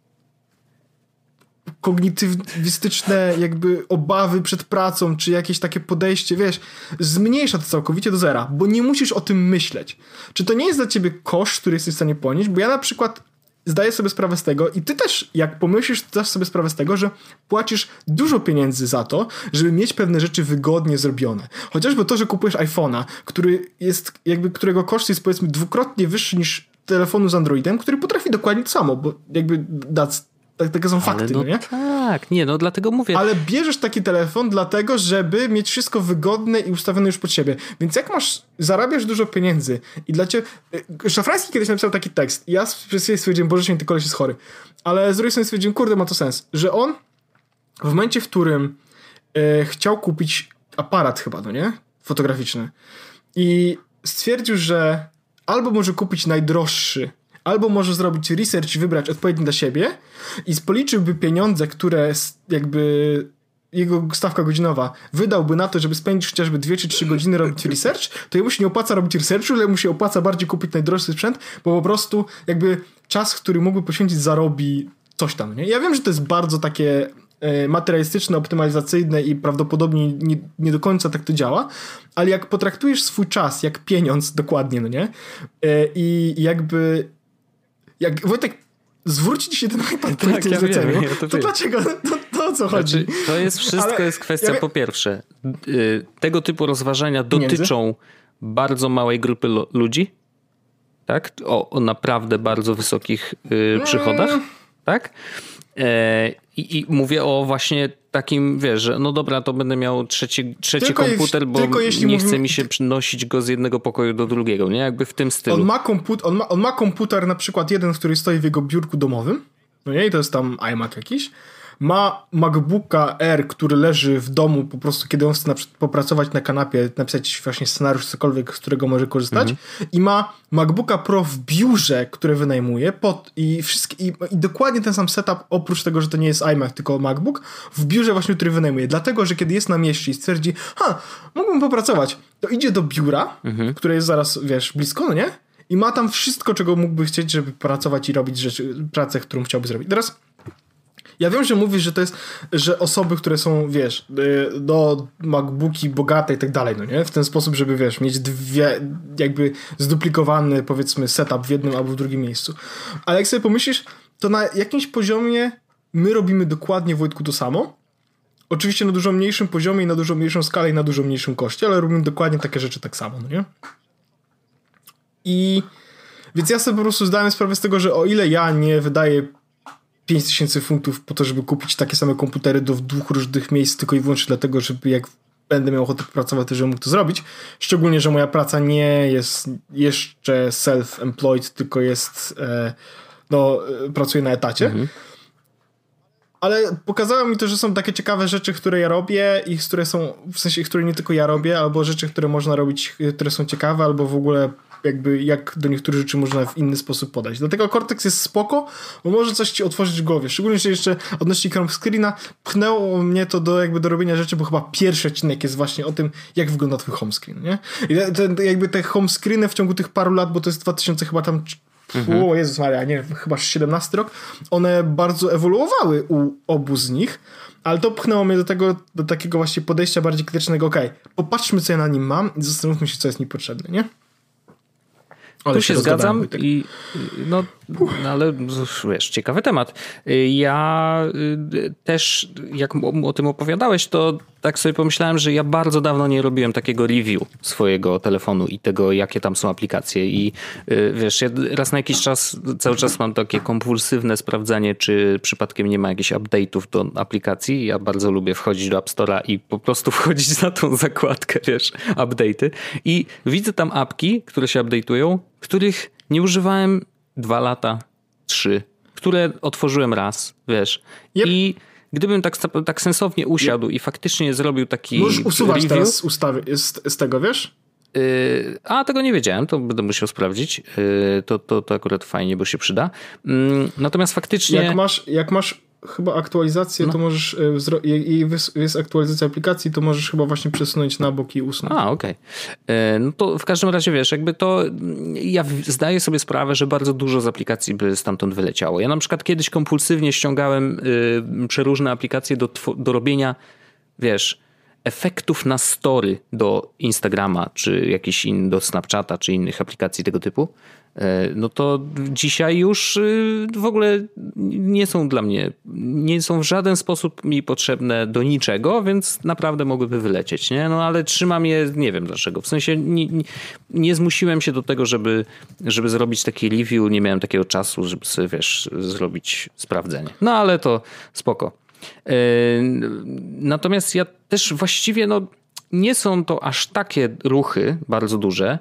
kognitywistyczne jakby obawy przed pracą, czy jakieś takie podejście, wiesz, zmniejsza to całkowicie do zera, bo nie musisz o tym myśleć. Czy to nie jest dla ciebie koszt, który jesteś w stanie ponieść? Bo ja na przykład zdaję sobie sprawę z tego i ty też, jak pomyślisz, zdasz sobie sprawę z tego, że płacisz dużo pieniędzy za to, żeby mieć pewne rzeczy wygodnie zrobione. Chociażby to, że kupujesz iPhone'a, który jest, jakby, którego koszt jest powiedzmy dwukrotnie wyższy niż telefonu z Androidem, który potrafi dokładnie to samo, bo jakby that's Tak, takie są fakty, no, no nie? Tak, nie, no dlatego mówię. Ale bierzesz taki telefon dlatego, żeby mieć wszystko wygodne i ustawione już pod siebie. Więc jak masz, zarabiasz dużo pieniędzy i dla ciebie... Szafrański kiedyś napisał taki tekst i ja przez chwilę stwierdziłem, Boże święty, koleś jest chory. Ale z drugiej strony stwierdziłem, kurde, ma to sens. Że on w momencie, w którym e, chciał kupić aparat chyba, no nie? fotograficzny. I stwierdził, że albo może kupić najdroższy, albo może zrobić research i wybrać odpowiedni dla siebie i policzyłby pieniądze, które jakby jego stawka godzinowa wydałby na to, żeby spędzić chociażby dwie czy trzy godziny robić research, to jemu się nie opłaca robić researchu, ale mu się opłaca bardziej kupić najdroższy sprzęt, bo po prostu jakby czas, który mógłby poświęcić, zarobi coś tam, nie? Ja wiem, że to jest bardzo takie e, materialistyczne, optymalizacyjne i prawdopodobnie nie, nie do końca tak to działa, ale jak potraktujesz swój czas jak pieniądz dokładnie, no nie? E, I jakby jak Wojtek zwróci ci się ten iPad po tak, tym ja zleceniu, wiem, ja to, to dlaczego? To, to o co chodzi? Znaczy, to jest wszystko ale, jest kwestia, ja po pierwsze, y, tego typu rozważania dotyczą Między? bardzo małej grupy lo- ludzi, tak? O, o naprawdę bardzo wysokich y, przychodach, mm. tak? E, i, I mówię o właśnie takim, wiesz, że no dobra, to będę miał trzeci, trzeci komputer, jeśli, bo nie mówimy... chce mi się przynosić go z jednego pokoju do drugiego, nie? Jakby w tym stylu. On ma, komput- on ma, on ma komputer na przykład jeden, który stoi w jego biurku domowym, no nie? I to jest tam iMac jakiś. Ma MacBooka Air, który leży w domu po prostu, kiedy on chce na przykład popracować na kanapie, napisać właśnie scenariusz, cokolwiek, z którego może korzystać. Mhm. I ma MacBooka Pro w biurze, które wynajmuje pod, i, wszystkie, i, i dokładnie ten sam setup, oprócz tego, że to nie jest iMac, tylko MacBook, w biurze właśnie, który wynajmuje. Dlatego, że kiedy jest na mieście i stwierdzi, ha, mógłbym popracować, to idzie do biura, mhm. które jest zaraz, wiesz, blisko, no nie? I ma tam wszystko, czego mógłby chcieć, żeby pracować i robić rzeczy, pracę, którą chciałby zrobić. Teraz ja wiem, że mówisz, że to jest, że osoby, które są, wiesz, do MacBooki bogate i tak dalej, no nie? W ten sposób, żeby, wiesz, mieć dwie, jakby zduplikowany, powiedzmy, setup w jednym albo w drugim miejscu. Ale jak sobie pomyślisz, to na jakimś poziomie my robimy dokładnie, Wojtku, to samo. Oczywiście na dużo mniejszym poziomie i na dużo mniejszą skalę i na dużo mniejszym koszcie, ale robimy dokładnie takie rzeczy tak samo, no nie? I więc ja sobie po prostu zdałem sprawę z tego, że o ile ja nie wydaję pięć tysięcy funtów po to, żeby kupić takie same komputery do dwóch różnych miejsc, tylko i wyłącznie dlatego, żeby jak będę miał ochotę pracować, to żebym mógł to zrobić. Szczególnie, że moja praca nie jest jeszcze self-employed, tylko jest e, no, pracuję na etacie. Mhm. Ale pokazało mi to, że są takie ciekawe rzeczy, które ja robię i które są, w sensie, które nie tylko ja robię, albo rzeczy, które można robić, które są ciekawe, albo w ogóle jakby jak do niektórych rzeczy można w inny sposób podać. Dlatego Cortex jest spoko, bo może coś ci otworzyć w głowie. Szczególnie, że jeszcze odnośnie Chrome Screena pchnęło mnie to do jakby do robienia rzeczy, bo chyba pierwszy odcinek jest właśnie o tym, jak wygląda twój home screen, nie? I te, te, jakby te home screeny w ciągu tych paru lat, bo to jest dwa tysiące chyba tam mhm. o Jezus Maria, nie, chyba siedemnasty rok, one bardzo ewoluowały u obu z nich, ale to pchnęło mnie do tego, do takiego właśnie podejścia bardziej krytycznego, okej, okay, popatrzmy, co ja na nim mam i zastanówmy się, co jest mi potrzebne, nie? Ale tu się, się zgadzam i no, no ale wiesz, ciekawy temat. Ja też, jak o tym opowiadałeś, to tak sobie pomyślałem, że ja bardzo dawno nie robiłem takiego review swojego telefonu i tego, jakie tam są aplikacje i wiesz, ja raz na jakiś czas cały czas mam takie kompulsywne sprawdzanie, czy przypadkiem nie ma jakichś update'ów do aplikacji. Ja bardzo lubię wchodzić do App Store'a i po prostu wchodzić na tą zakładkę, wiesz, update'y i widzę tam apki, które się update'ują, których nie używałem dwa lata, trzy, które otworzyłem raz, wiesz. Yep. I gdybym tak, tak sensownie usiadł yep. i faktycznie zrobił taki możesz usuwać review, teraz z, ustawy, z, z tego, wiesz? Yy, a, tego nie wiedziałem, to będę musiał sprawdzić. Yy, to, to, to akurat fajnie, bo się przyda. Yy, natomiast faktycznie... Jak masz, jak masz chyba aktualizację, no. to możesz i jest aktualizacja aplikacji, to możesz chyba właśnie przesunąć na bok i usunąć. A, okej. Okay. No to w każdym razie wiesz, jakby to ja zdaję sobie sprawę, że bardzo dużo z aplikacji by stamtąd wyleciało. Ja na przykład kiedyś kompulsywnie ściągałem y, przeróżne aplikacje do, do robienia, wiesz, efektów na story do Instagrama, czy jakiś inny, do Snapchata, czy innych aplikacji tego typu. No to dzisiaj już w ogóle nie są dla mnie, nie są w żaden sposób mi potrzebne do niczego, więc naprawdę mogłyby wylecieć, nie? No ale trzymam je, nie wiem dlaczego. W sensie nie, nie, nie zmusiłem się do tego, żeby, żeby zrobić taki review, nie miałem takiego czasu, żeby sobie, wiesz, zrobić sprawdzenie. No ale to spoko. Natomiast ja też właściwie, no nie są to aż takie ruchy bardzo duże,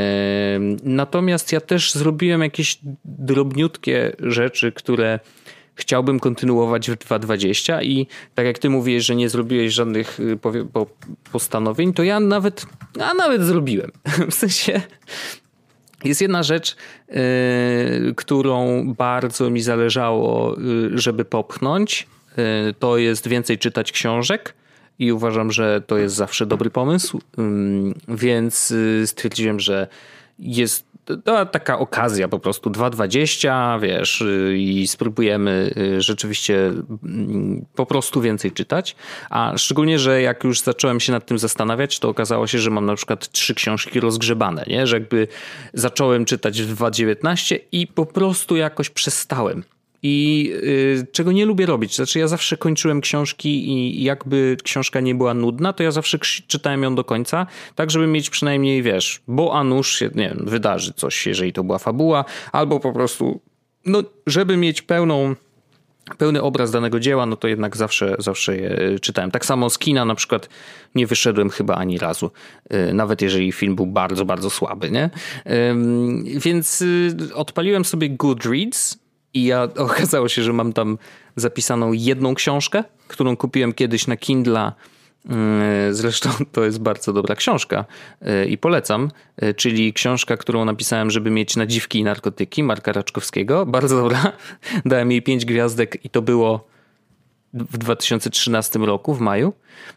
natomiast ja też zrobiłem jakieś drobniutkie rzeczy, które chciałbym kontynuować w dwa dwadzieścia i tak jak ty mówisz, że nie zrobiłeś żadnych postanowień, to ja nawet, a nawet zrobiłem. W sensie jest jedna rzecz, yy, którą bardzo mi zależało, yy, żeby popchnąć. Yy, to jest więcej czytać książek i uważam, że to jest zawsze dobry pomysł. Yy, więc yy, stwierdziłem, że jest to taka okazja po prostu dwa dwadzieścia, wiesz, i spróbujemy rzeczywiście po prostu więcej czytać, a szczególnie, że jak już zacząłem się nad tym zastanawiać, to okazało się, że mam na przykład trzy książki rozgrzebane, nie? Że jakby zacząłem czytać w dwa dziewiętnaście i po prostu jakoś przestałem. I yy, czego nie lubię robić, znaczy ja zawsze kończyłem książki i jakby książka nie była nudna, to ja zawsze czytałem ją do końca, tak żeby mieć przynajmniej, wiesz, bo a nuż się, nie wiem, wydarzy coś, jeżeli to była fabuła, albo po prostu, no żeby mieć pełną, pełny obraz danego dzieła, no to jednak zawsze, zawsze je czytałem. Tak samo z kina na przykład nie wyszedłem chyba ani razu, yy, nawet jeżeli film był bardzo, bardzo słaby, nie? Yy, więc yy, odpaliłem sobie Goodreads. I ja okazało się, że mam tam zapisaną jedną książkę, którą kupiłem kiedyś na Kindla. Zresztą to jest bardzo dobra książka i polecam. Czyli książka, którą napisałem, żeby mieć na dziwki i narkotyki, Marka Raczkowskiego. Bardzo dobra. Dałem jej pięć gwiazdek i to było w dwa tysiące trzynastym roku, w maju.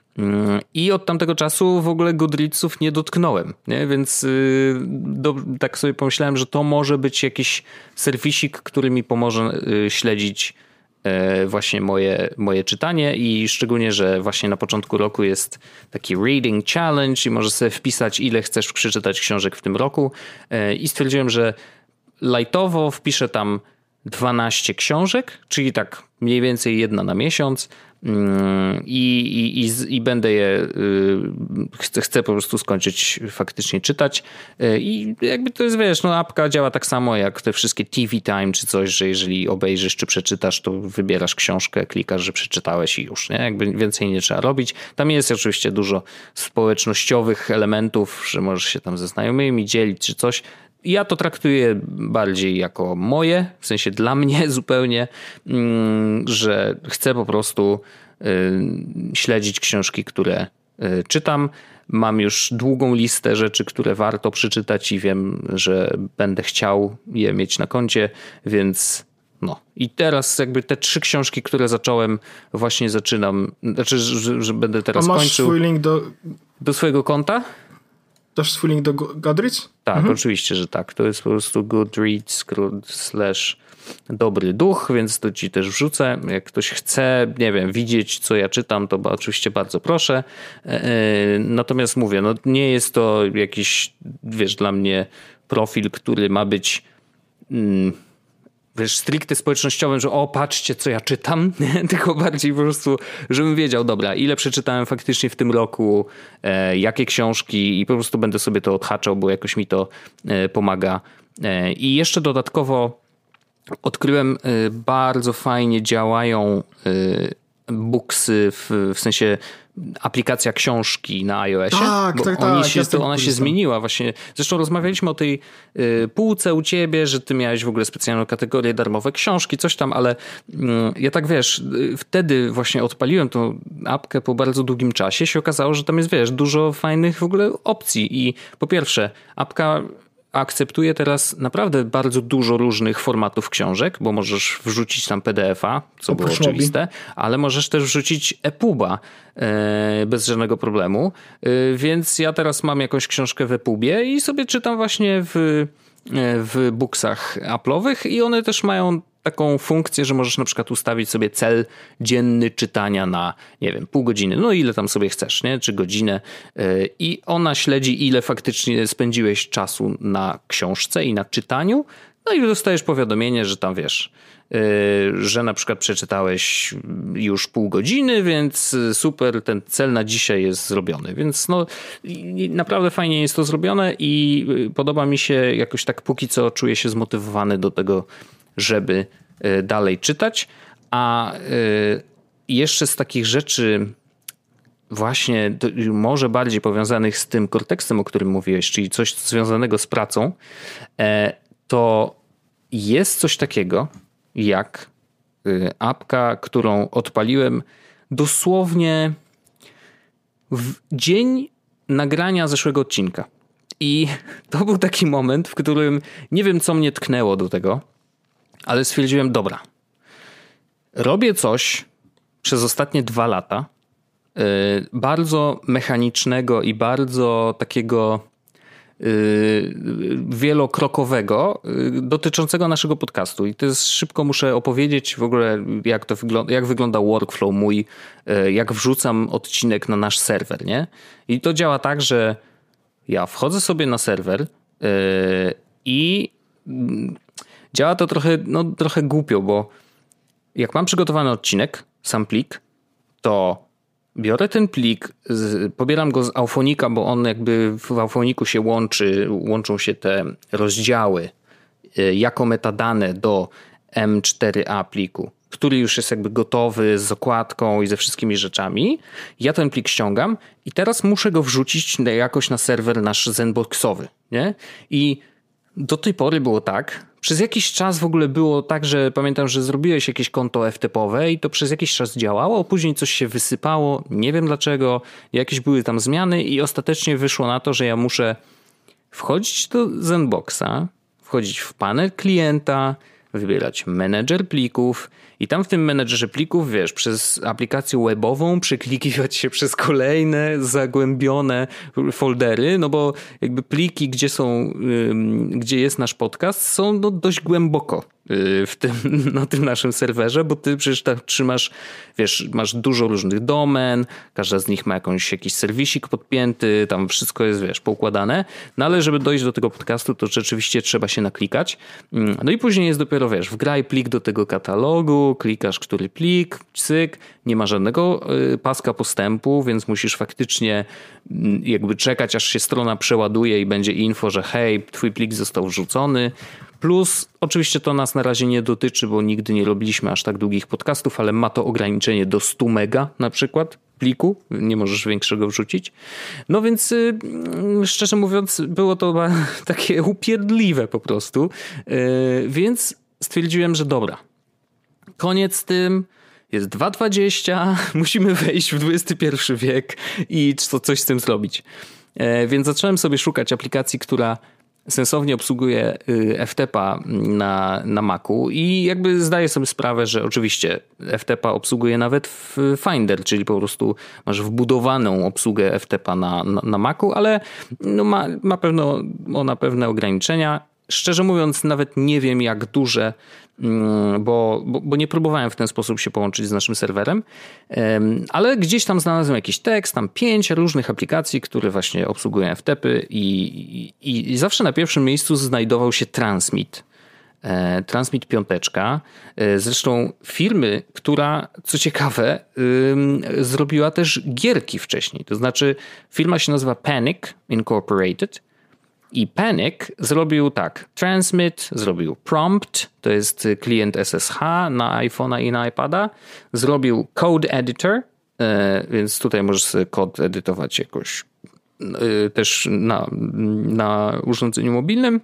I od tamtego czasu w ogóle Goodreadsów nie dotknąłem, nie? Więc yy, do, tak sobie pomyślałem, że to może być jakiś serwisik, który mi pomoże yy, śledzić yy, właśnie moje, moje czytanie i szczególnie, że właśnie na początku roku jest taki reading challenge i możesz sobie wpisać, ile chcesz przeczytać książek w tym roku yy, i stwierdziłem, że lightowo wpiszę tam dwanaście książek, czyli tak mniej więcej jedna na miesiąc. I, i, i, i będę je, chcę, chcę po prostu skończyć faktycznie czytać i jakby to jest, wiesz, no apka działa tak samo jak te wszystkie T V Time czy coś, że jeżeli obejrzysz czy przeczytasz, to wybierasz książkę, klikasz, że przeczytałeś i już, nie? Jakby więcej nie trzeba robić. Tam jest oczywiście dużo społecznościowych elementów, że możesz się tam ze znajomymi dzielić czy coś. Ja to traktuję bardziej jako moje, w sensie dla mnie zupełnie, że chcę po prostu śledzić książki, które czytam. Mam już długą listę rzeczy, które warto przeczytać i wiem, że będę chciał je mieć na koncie, więc no. I teraz jakby te trzy książki, które zacząłem, właśnie zaczynam, znaczy, że, że będę teraz kończył. A masz swój link do... Do swojego konta? Dasz swój link do Goodreads? Tak, mhm. Oczywiście, że tak. To jest po prostu Goodreads slash dobry duch, więc to ci też wrzucę. Jak ktoś chce, nie wiem, widzieć, co ja czytam, to oczywiście bardzo proszę. Natomiast mówię, no nie jest to jakiś, wiesz, dla mnie profil, który ma być... Mm, wiesz, stricte społecznościowym, że o, patrzcie, co ja czytam, tylko bardziej po prostu, żebym wiedział, dobra, ile przeczytałem faktycznie w tym roku, e, jakie książki i po prostu będę sobie to odhaczał, bo jakoś mi to e, pomaga. E, I jeszcze dodatkowo odkryłem, e, bardzo fajnie działają e, Booksy, w, w sensie aplikacja książki na iOSie. Tak, bo tak, oni tak. się, Ja to, ona się zmieniła właśnie. Zresztą rozmawialiśmy o tej y, półce u ciebie, że ty miałeś w ogóle specjalną kategorię darmowe książki, coś tam, ale y, ja tak wiesz, y, wtedy właśnie odpaliłem tą apkę po bardzo długim czasie. Się okazało, że tam jest, wiesz, dużo fajnych w ogóle opcji i po pierwsze, apka akceptuje teraz naprawdę bardzo dużo różnych formatów książek, bo możesz wrzucić tam P D F a, co było oczywiste, ale możesz też wrzucić epuba e, bez żadnego problemu. E, więc ja teraz mam jakąś książkę w epubie i sobie czytam właśnie w, w booksach Apple'owych i one też mają taką funkcję, że możesz na przykład ustawić sobie cel dzienny czytania na, nie wiem, pół godziny, no ile tam sobie chcesz, nie? Czy godzinę i ona śledzi, ile faktycznie spędziłeś czasu na książce i na czytaniu, no i dostajesz powiadomienie, że tam wiesz, że na przykład przeczytałeś już pół godziny, więc super, ten cel na dzisiaj jest zrobiony, więc no naprawdę fajnie jest to zrobione i podoba mi się jakoś tak póki co czuję się zmotywowany do tego, żeby dalej czytać, a jeszcze z takich rzeczy właśnie może bardziej powiązanych z tym kontekstem, o którym mówiłeś, czyli coś związanego z pracą, to jest coś takiego jak Apka, którą odpaliłem dosłownie w dzień nagrania zeszłego odcinka. I to był taki moment, w którym nie wiem, co mnie tknęło do tego, ale stwierdziłem, dobra, robię coś przez ostatnie dwa lata, yy, bardzo mechanicznego i bardzo takiego yy, wielokrokowego, yy, dotyczącego naszego podcastu. I to jest, szybko muszę opowiedzieć w ogóle, jak to wygląda, jak wygląda workflow mój, yy, jak wrzucam odcinek na nasz serwer, nie? I to działa tak, że ja wchodzę sobie na serwer yy, i działa to trochę, no, trochę głupio, bo jak mam przygotowany odcinek, sam plik, to biorę ten plik, z, pobieram go z Aufonika, bo on jakby w Aufoniku się łączy, łączą się te rozdziały yy, jako metadane do em cztery a pliku, który już jest jakby gotowy z okładką i ze wszystkimi rzeczami. Ja ten plik ściągam i teraz muszę go wrzucić jakoś na serwer nasz Zenboxowy, nie? I do tej pory było tak, przez jakiś czas w ogóle było tak, że pamiętam, że zrobiłeś jakieś konto F T P-owe i to przez jakiś czas działało, później coś się wysypało, nie wiem dlaczego, jakieś były tam zmiany i ostatecznie wyszło na to, że ja muszę wchodzić do Zenboxa, wchodzić w panel klienta, wybierać menedżer plików i tam w tym menedżerze plików, wiesz, przez aplikację webową przeklikiwać się przez kolejne zagłębione foldery, no bo jakby pliki, gdzie są, gdzie jest nasz podcast, są no dość głęboko w tym, na tym naszym serwerze, bo ty przecież tak trzymasz, wiesz, masz dużo różnych domen, każda z nich ma jakąś, jakiś serwisik podpięty, tam wszystko jest, wiesz, poukładane, no ale żeby dojść do tego podcastu, to rzeczywiście trzeba się naklikać. No i później jest dopiero, wiesz, wgraj plik do tego katalogu, klikasz, który plik, cyk, nie ma żadnego paska postępu, więc musisz faktycznie jakby czekać, aż się strona przeładuje i będzie info, że hej, twój plik został wrzucony. Plus, oczywiście to nas na razie nie dotyczy, bo nigdy nie robiliśmy aż tak długich podcastów, ale ma to ograniczenie do stu mega na przykład pliku, nie możesz większego wrzucić. No więc yy, szczerze mówiąc było to takie upierdliwe po prostu, yy, więc stwierdziłem, że dobra, koniec z tym, jest dwa dwadzieścia, musimy wejść w dwudziesty pierwszy wiek i co, coś z tym zrobić. Yy, więc zacząłem sobie szukać aplikacji, która sensownie obsługuje F T P a na, na Macu i jakby zdaję sobie sprawę, że oczywiście F T P a obsługuje nawet w Finder, czyli po prostu masz wbudowaną obsługę F T P a na, na, na Macu, ale no ma, ma pewno, ona pewne ograniczenia. Szczerze mówiąc, nawet nie wiem jak duże, bo, bo, bo nie próbowałem w ten sposób się połączyć z naszym serwerem, ale gdzieś tam znalazłem jakiś tekst, tam pięć różnych aplikacji, które właśnie obsługują F T P y i, i, i zawsze na pierwszym miejscu znajdował się Transmit. Transmit piąteczka. Zresztą firmy, która, co ciekawe, zrobiła też gierki wcześniej. To znaczy firma się nazywa Panic Incorporated. I Panic zrobił tak, Transmit, zrobił Prompt, to jest klient S S H na iPhone'a i na iPada, zrobił Code Editor, więc tutaj możesz sobie kod edytować jakoś też na, na urządzeniu mobilnym.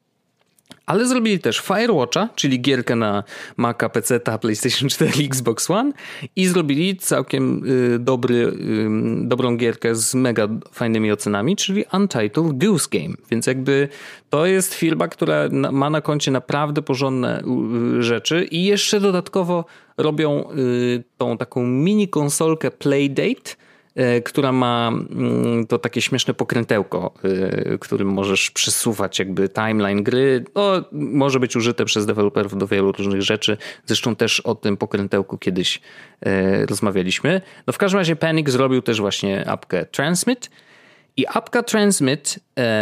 Ale zrobili też Firewatcha, czyli gierkę na Maca, peceta, PlayStation cztery, Xbox One i zrobili całkiem dobry, dobrą gierkę z mega fajnymi ocenami, czyli Untitled Goose Game. Więc jakby to jest firma, która ma na koncie naprawdę porządne rzeczy i jeszcze dodatkowo robią tą taką mini konsolkę Playdate, która ma to takie śmieszne pokrętełko, którym możesz przesuwać jakby timeline gry. No, może być użyte przez deweloperów do wielu różnych rzeczy. Zresztą też o tym pokrętełku kiedyś rozmawialiśmy. No w każdym razie Panic zrobił też właśnie apkę Transmit i apka Transmit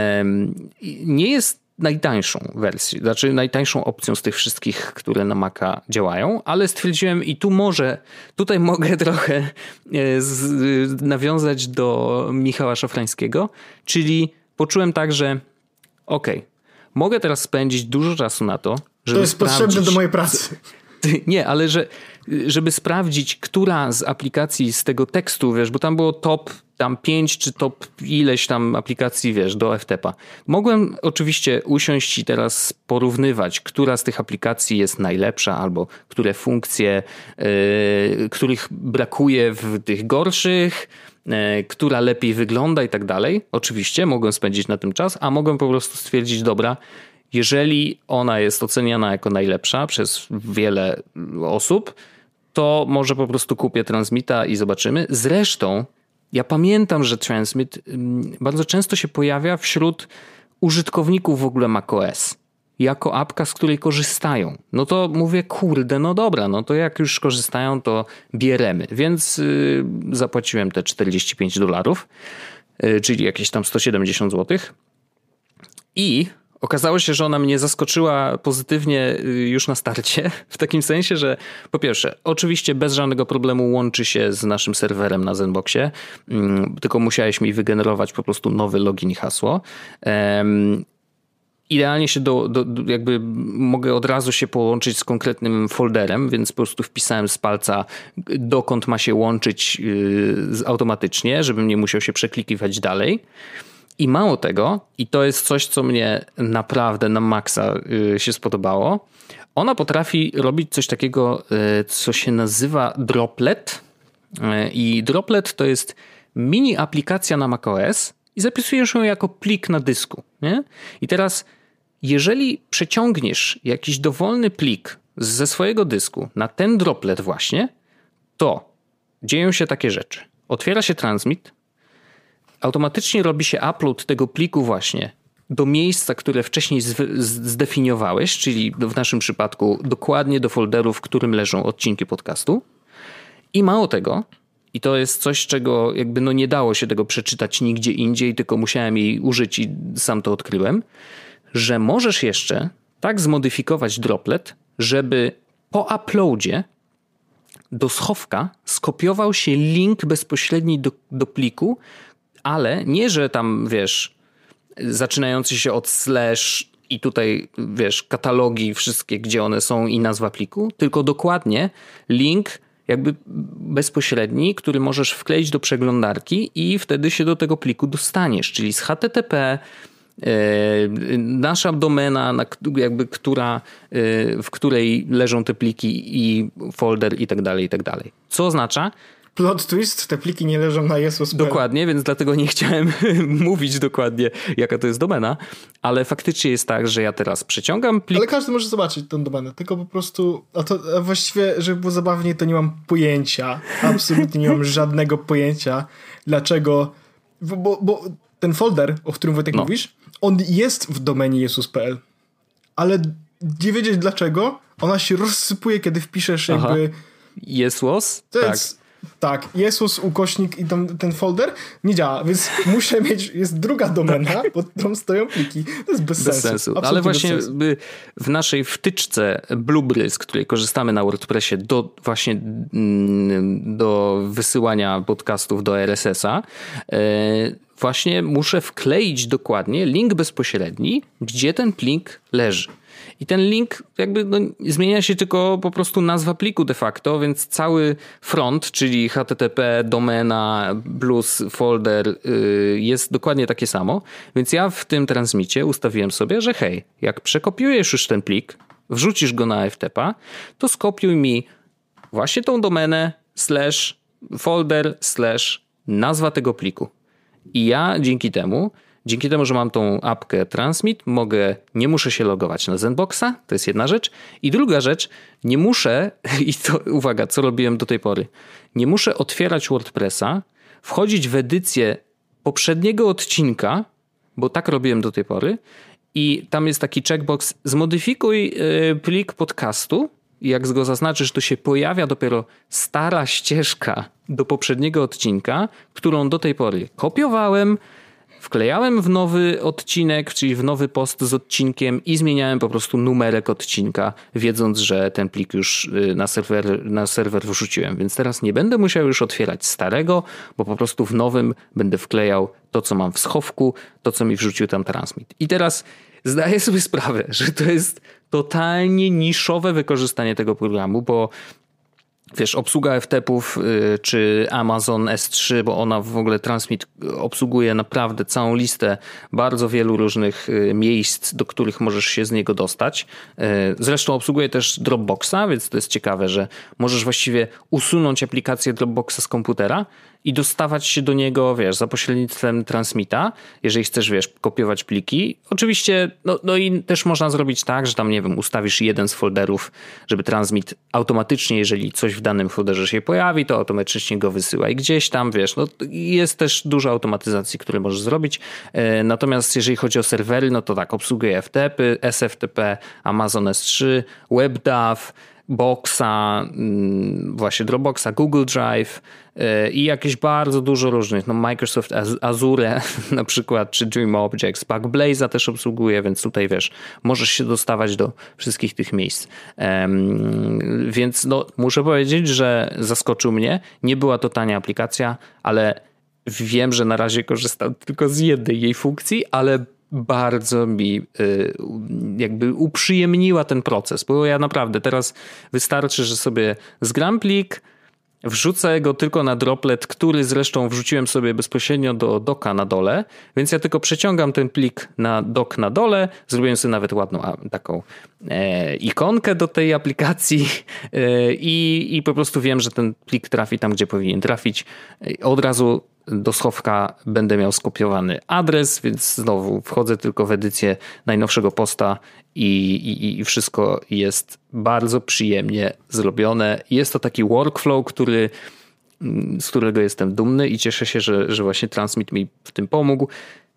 nie jest najtańszą wersją, znaczy najtańszą opcją z tych wszystkich, które na Maca działają, ale stwierdziłem i tu może, tutaj mogę trochę z, nawiązać do Michała Szafrańskiego, czyli poczułem tak, że okej, okay, mogę teraz spędzić dużo czasu na to, żeby to jest sprawdzić, potrzebne do mojej pracy. Nie, ale że, żeby sprawdzić, która z aplikacji z tego tekstu, wiesz, bo tam było top tam pięć czy top ileś tam aplikacji, wiesz, do F T P a. Mogłem oczywiście usiąść i teraz porównywać, która z tych aplikacji jest najlepsza albo które funkcje, yy, których brakuje w tych gorszych, yy, która lepiej wygląda i tak dalej. Oczywiście mogłem spędzić na tym czas, a mogłem po prostu stwierdzić, dobra, jeżeli ona jest oceniana jako najlepsza przez wiele osób, to może po prostu kupię Transmita i zobaczymy. Zresztą ja pamiętam, że Transmit bardzo często się pojawia wśród użytkowników w ogóle macOS. Jako apka, z której korzystają. No to mówię, kurde, no dobra, no to jak już korzystają, to bieremy. Więc yy, zapłaciłem te czterdzieści pięć dolarów, yy, czyli jakieś tam sto siedemdziesiąt złotych. I okazało się, że ona mnie zaskoczyła pozytywnie już na starcie, w takim sensie, że po pierwsze, oczywiście bez żadnego problemu łączy się z naszym serwerem na Zenboxie, tylko musiałeś mi wygenerować po prostu nowy login i hasło. Um, Idealnie się do, do, do, jakby mogę od razu się połączyć z konkretnym folderem, więc po prostu wpisałem z palca, dokąd ma się łączyć yy, automatycznie, żebym nie musiał się przeklikiwać dalej. I mało tego, i to jest coś, co mnie naprawdę na maksa yy, się spodobało, ona potrafi robić coś takiego, yy, co się nazywa Droplet. Yy, I Droplet to jest mini aplikacja na macOS, i zapisujesz ją jako plik na dysku. Nie? I teraz, jeżeli przeciągniesz jakiś dowolny plik ze swojego dysku na ten droplet właśnie, to dzieją się takie rzeczy. Otwiera się Transmit, automatycznie robi się upload tego pliku właśnie do miejsca, które wcześniej zdefiniowałeś, czyli w naszym przypadku dokładnie do folderu, w którym leżą odcinki podcastu. I mało tego, i to jest coś, czego jakby no nie dało się tego przeczytać nigdzie indziej, tylko musiałem jej użyć i sam to odkryłem, że możesz jeszcze tak zmodyfikować droplet, żeby po uploadzie do schowka skopiował się link bezpośredni do, do pliku, ale nie, że tam, wiesz, zaczynający się od slash i tutaj, wiesz, katalogi wszystkie, gdzie one są i nazwa pliku, tylko dokładnie link jakby bezpośredni, który możesz wkleić do przeglądarki i wtedy się do tego pliku dostaniesz, czyli z H T T P, yy, nasza domena, na, jakby która, yy, w której leżą te pliki i folder i tak dalej, i tak dalej. Co oznacza? Plot twist, te pliki nie leżą na Jesus. Dokładnie, więc dlatego nie chciałem mówić dokładnie, jaka to jest domena, ale faktycznie jest tak, że ja teraz przeciągam plik. Ale każdy może zobaczyć tę domenę, tylko po prostu, a to a właściwie, żeby było zabawniej, to nie mam pojęcia, absolutnie nie mam żadnego pojęcia, dlaczego, bo, bo ten folder, o którym Wojtek no. mówisz, on jest w domenie jesus kropka p l, ale nie wiedzieć dlaczego, ona się rozsypuje, kiedy wpiszesz jakby... Aha. Jesus? To tak. Jest, Tak, Jesus, ukośnik i tam, ten folder nie działa, więc muszę mieć, jest druga domena, pod którą stoją pliki. To jest bez, bez sensu. sensu. Ale właśnie sensu. w naszej wtyczce Blueberry, z której korzystamy na WordPressie do właśnie do wysyłania podcastów do R S S a, właśnie muszę wkleić dokładnie link bezpośredni, gdzie ten plik leży. I ten link jakby no, zmienia się tylko po prostu nazwa pliku de facto, więc cały front, czyli H T T P, domena plus folder yy, jest dokładnie takie samo. Więc ja w tym transmicie ustawiłem sobie, że hej, jak przekopiujesz już ten plik, wrzucisz go na F T P a, to skopiuj mi właśnie tą domenę slash folder slash nazwa tego pliku. I ja dzięki temu Dzięki temu, że mam tą apkę Transmit, mogę, nie muszę się logować na Zenboxa, to jest jedna rzecz. I druga rzecz, nie muszę, i to uwaga, co robiłem do tej pory, nie muszę otwierać WordPressa, wchodzić w edycję poprzedniego odcinka, bo tak robiłem do tej pory, i tam jest taki checkbox, zmodyfikuj plik podcastu, i jak go zaznaczysz, to się pojawia dopiero stara ścieżka do poprzedniego odcinka, którą do tej pory kopiowałem, wklejałem w nowy odcinek, czyli w nowy post z odcinkiem i zmieniałem po prostu numerek odcinka, wiedząc, że ten plik już na serwer, na serwer wrzuciłem. Więc teraz nie będę musiał już otwierać starego, bo po prostu w nowym będę wklejał to, co mam w schowku, to, co mi wrzucił tam Transmit. I teraz zdaję sobie sprawę, że to jest totalnie niszowe wykorzystanie tego programu, bo wiesz, obsługa F T P-ów y, czy Amazon S trzy, bo ona w ogóle Transmit obsługuje naprawdę całą listę bardzo wielu różnych y, miejsc, do których możesz się z niego dostać. Y, zresztą obsługuje też Dropboxa, więc to jest ciekawe, że możesz właściwie usunąć aplikację Dropboxa z komputera i dostawać się do niego, wiesz, za pośrednictwem Transmita, jeżeli chcesz, wiesz, kopiować pliki. Oczywiście, no, no i też można zrobić tak, że tam, nie wiem, ustawisz jeden z folderów, żeby Transmit automatycznie, jeżeli coś w danym folderze się pojawi, to automatycznie go wysyła i gdzieś tam, wiesz, no jest też dużo automatyzacji, które możesz zrobić. Natomiast jeżeli chodzi o serwery, no to tak, obsługuje F T P, S F T P, Amazon S trzy, WebDAV, Boxa, właśnie Dropboxa, Google Drive i jakieś bardzo dużo różnych, no Microsoft Azure na przykład, czy DreamObjects, Backblaze'a też obsługuje, więc tutaj wiesz, możesz się dostawać do wszystkich tych miejsc. Um, więc no, muszę powiedzieć, że zaskoczył mnie. Nie była to tania aplikacja, ale wiem, że na razie korzystam tylko z jednej jej funkcji, ale bardzo mi y, jakby uprzyjemniła ten proces, bo ja naprawdę teraz wystarczy, że sobie zgram plik, wrzucę go tylko na droplet, który zresztą wrzuciłem sobie bezpośrednio do doka na dole, więc ja tylko przeciągam ten plik na dok na dole, zrobiłem sobie nawet ładną taką e, ikonkę do tej aplikacji e, i, i po prostu wiem, że ten plik trafi tam, gdzie powinien trafić. Od razu do schowka będę miał skopiowany adres, więc znowu wchodzę tylko w edycję najnowszego posta i, i, i wszystko jest bardzo przyjemnie zrobione. Jest to taki workflow, który, z którego jestem dumny i cieszę się, że, że właśnie Transmit mi w tym pomógł.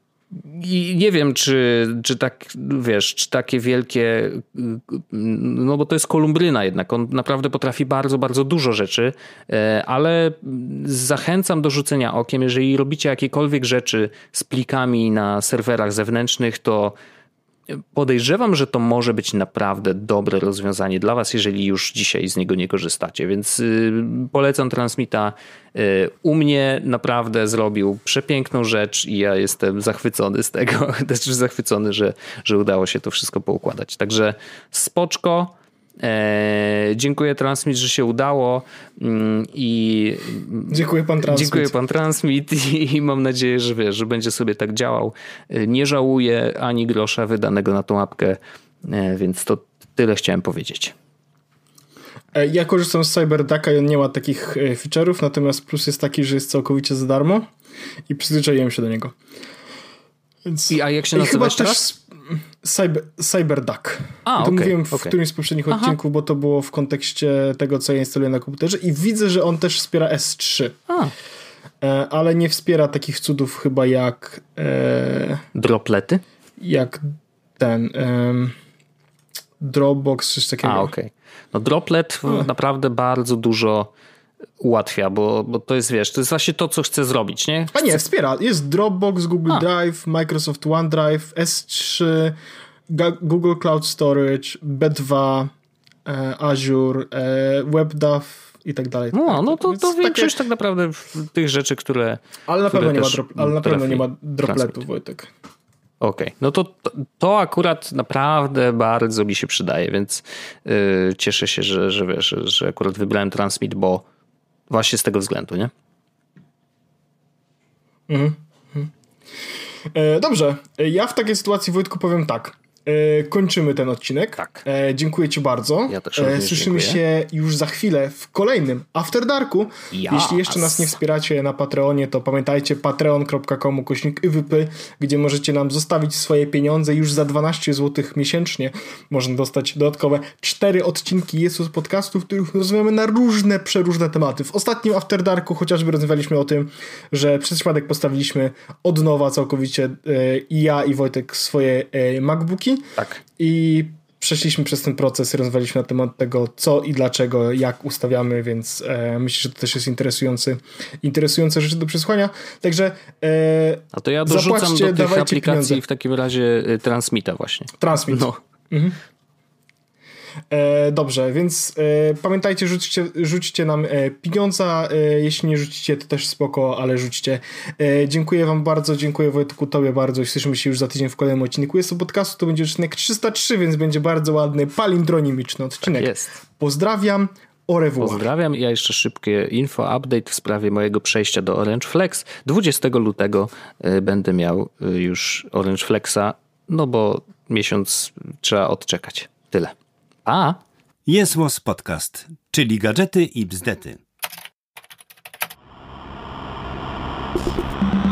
I nie wiem, czy, czy tak, wiesz, czy takie wielkie, no bo to jest kolumbryna jednak, on naprawdę potrafi bardzo, bardzo dużo rzeczy, ale zachęcam do rzucenia okiem, jeżeli robicie jakiekolwiek rzeczy z plikami na serwerach zewnętrznych, to podejrzewam, że to może być naprawdę dobre rozwiązanie dla was, jeżeli już dzisiaj z niego nie korzystacie, więc polecam Transmita. U mnie naprawdę zrobił przepiękną rzecz i ja jestem zachwycony z tego, też zachwycony, że, że udało się to wszystko poukładać. Także spoczko. Eee, dziękuję Transmit, że się udało i dziękuję pan Transmit. Dziękuję pan Transmit i, i mam nadzieję, że wiesz, że będzie sobie tak działał. Nie żałuję ani grosza wydanego na tą apkę, eee, więc to tyle chciałem powiedzieć. Ja korzystam z CyberDucka i on nie ma takich feature'ów, natomiast plus jest taki, że jest całkowicie za darmo i przyzwyczaiłem się do niego. Więc... I, a jak się nazywa teraz? Cyber, CyberDuck. A, to okay, mówiłem w okay. którymś z poprzednich Aha. odcinków, bo to było w kontekście tego, co ja instaluję na komputerze i widzę, że on też wspiera S trzy. A. E, ale nie wspiera takich cudów chyba jak e, Droplety? Jak ten e, Dropbox, coś takiego. A, okej. Okay. No Droplet A. naprawdę bardzo dużo ułatwia, bo, bo to jest, wiesz, to jest właśnie to, co chcę zrobić, nie? Chcę... A nie, wspiera. Jest Dropbox, Google A. Drive, Microsoft OneDrive, S trzy, Google Cloud Storage, B dwa, e, Azure, e, WebDAV i tak dalej. No, no to, to większość takie... tak naprawdę tych rzeczy, które Ale na pewno, nie ma, drop, ale na pewno trafi, nie ma dropletu, Wojtek. Okej, okay. No to, to to akurat naprawdę bardzo mi się przydaje, więc yy, cieszę się, że, że wiesz, że akurat wybrałem Transmit, bo właśnie z tego względu, nie? Mhm. Mhm. E, dobrze, ja w takiej sytuacji, Wojtku, powiem tak. E, kończymy ten odcinek. Tak. E, dziękuję ci bardzo. Ja też e, Słyszymy dziękuję. się już za chwilę w kolejnym After Darku. Yes. Jeśli jeszcze nas nie wspieracie na Patreonie, to pamiętajcie patreon kropka com ukośnik I W P, gdzie możecie nam zostawić swoje pieniądze. Już za dwanaście złotych miesięcznie można dostać dodatkowe cztery odcinki Jesus Podcastu, w których rozmawiamy na różne, przeróżne tematy. W ostatnim After Darku chociażby rozmawialiśmy o tym, że przez przypadek postawiliśmy od nowa całkowicie e, i ja i Wojtek swoje e, MacBooki. Tak. I przeszliśmy przez ten proces, rozmawialiśmy na temat tego, co i dlaczego, jak ustawiamy, więc e, myślę, że to też jest interesujący, interesujące rzeczy do przesłuchania. Także e, a to ja dorzucam do tych aplikacji pieniądze. w takim razie Transmita właśnie. Transmit. No. Mhm. E, dobrze, więc e, pamiętajcie, rzućcie, rzućcie nam e, pieniądza, e, jeśli nie rzucicie, to też spoko, ale rzućcie. E, dziękuję wam bardzo, dziękuję Wojtku, tobie bardzo i słyszymy się już za tydzień w kolejnym odcinku. Jest to podcastu, to będzie odcinek trzysta trzy, więc będzie bardzo ładny, palindronimiczny odcinek. Tak jest. Pozdrawiam, au revoir. Pozdrawiam i ja jeszcze szybkie info, update w sprawie mojego przejścia do Orange Flex. dwudziestego lutego y, będę miał y, już Orange Flexa, no bo miesiąc trzeba odczekać. Tyle. A Jest Podcast, czyli gadżety i bzdety.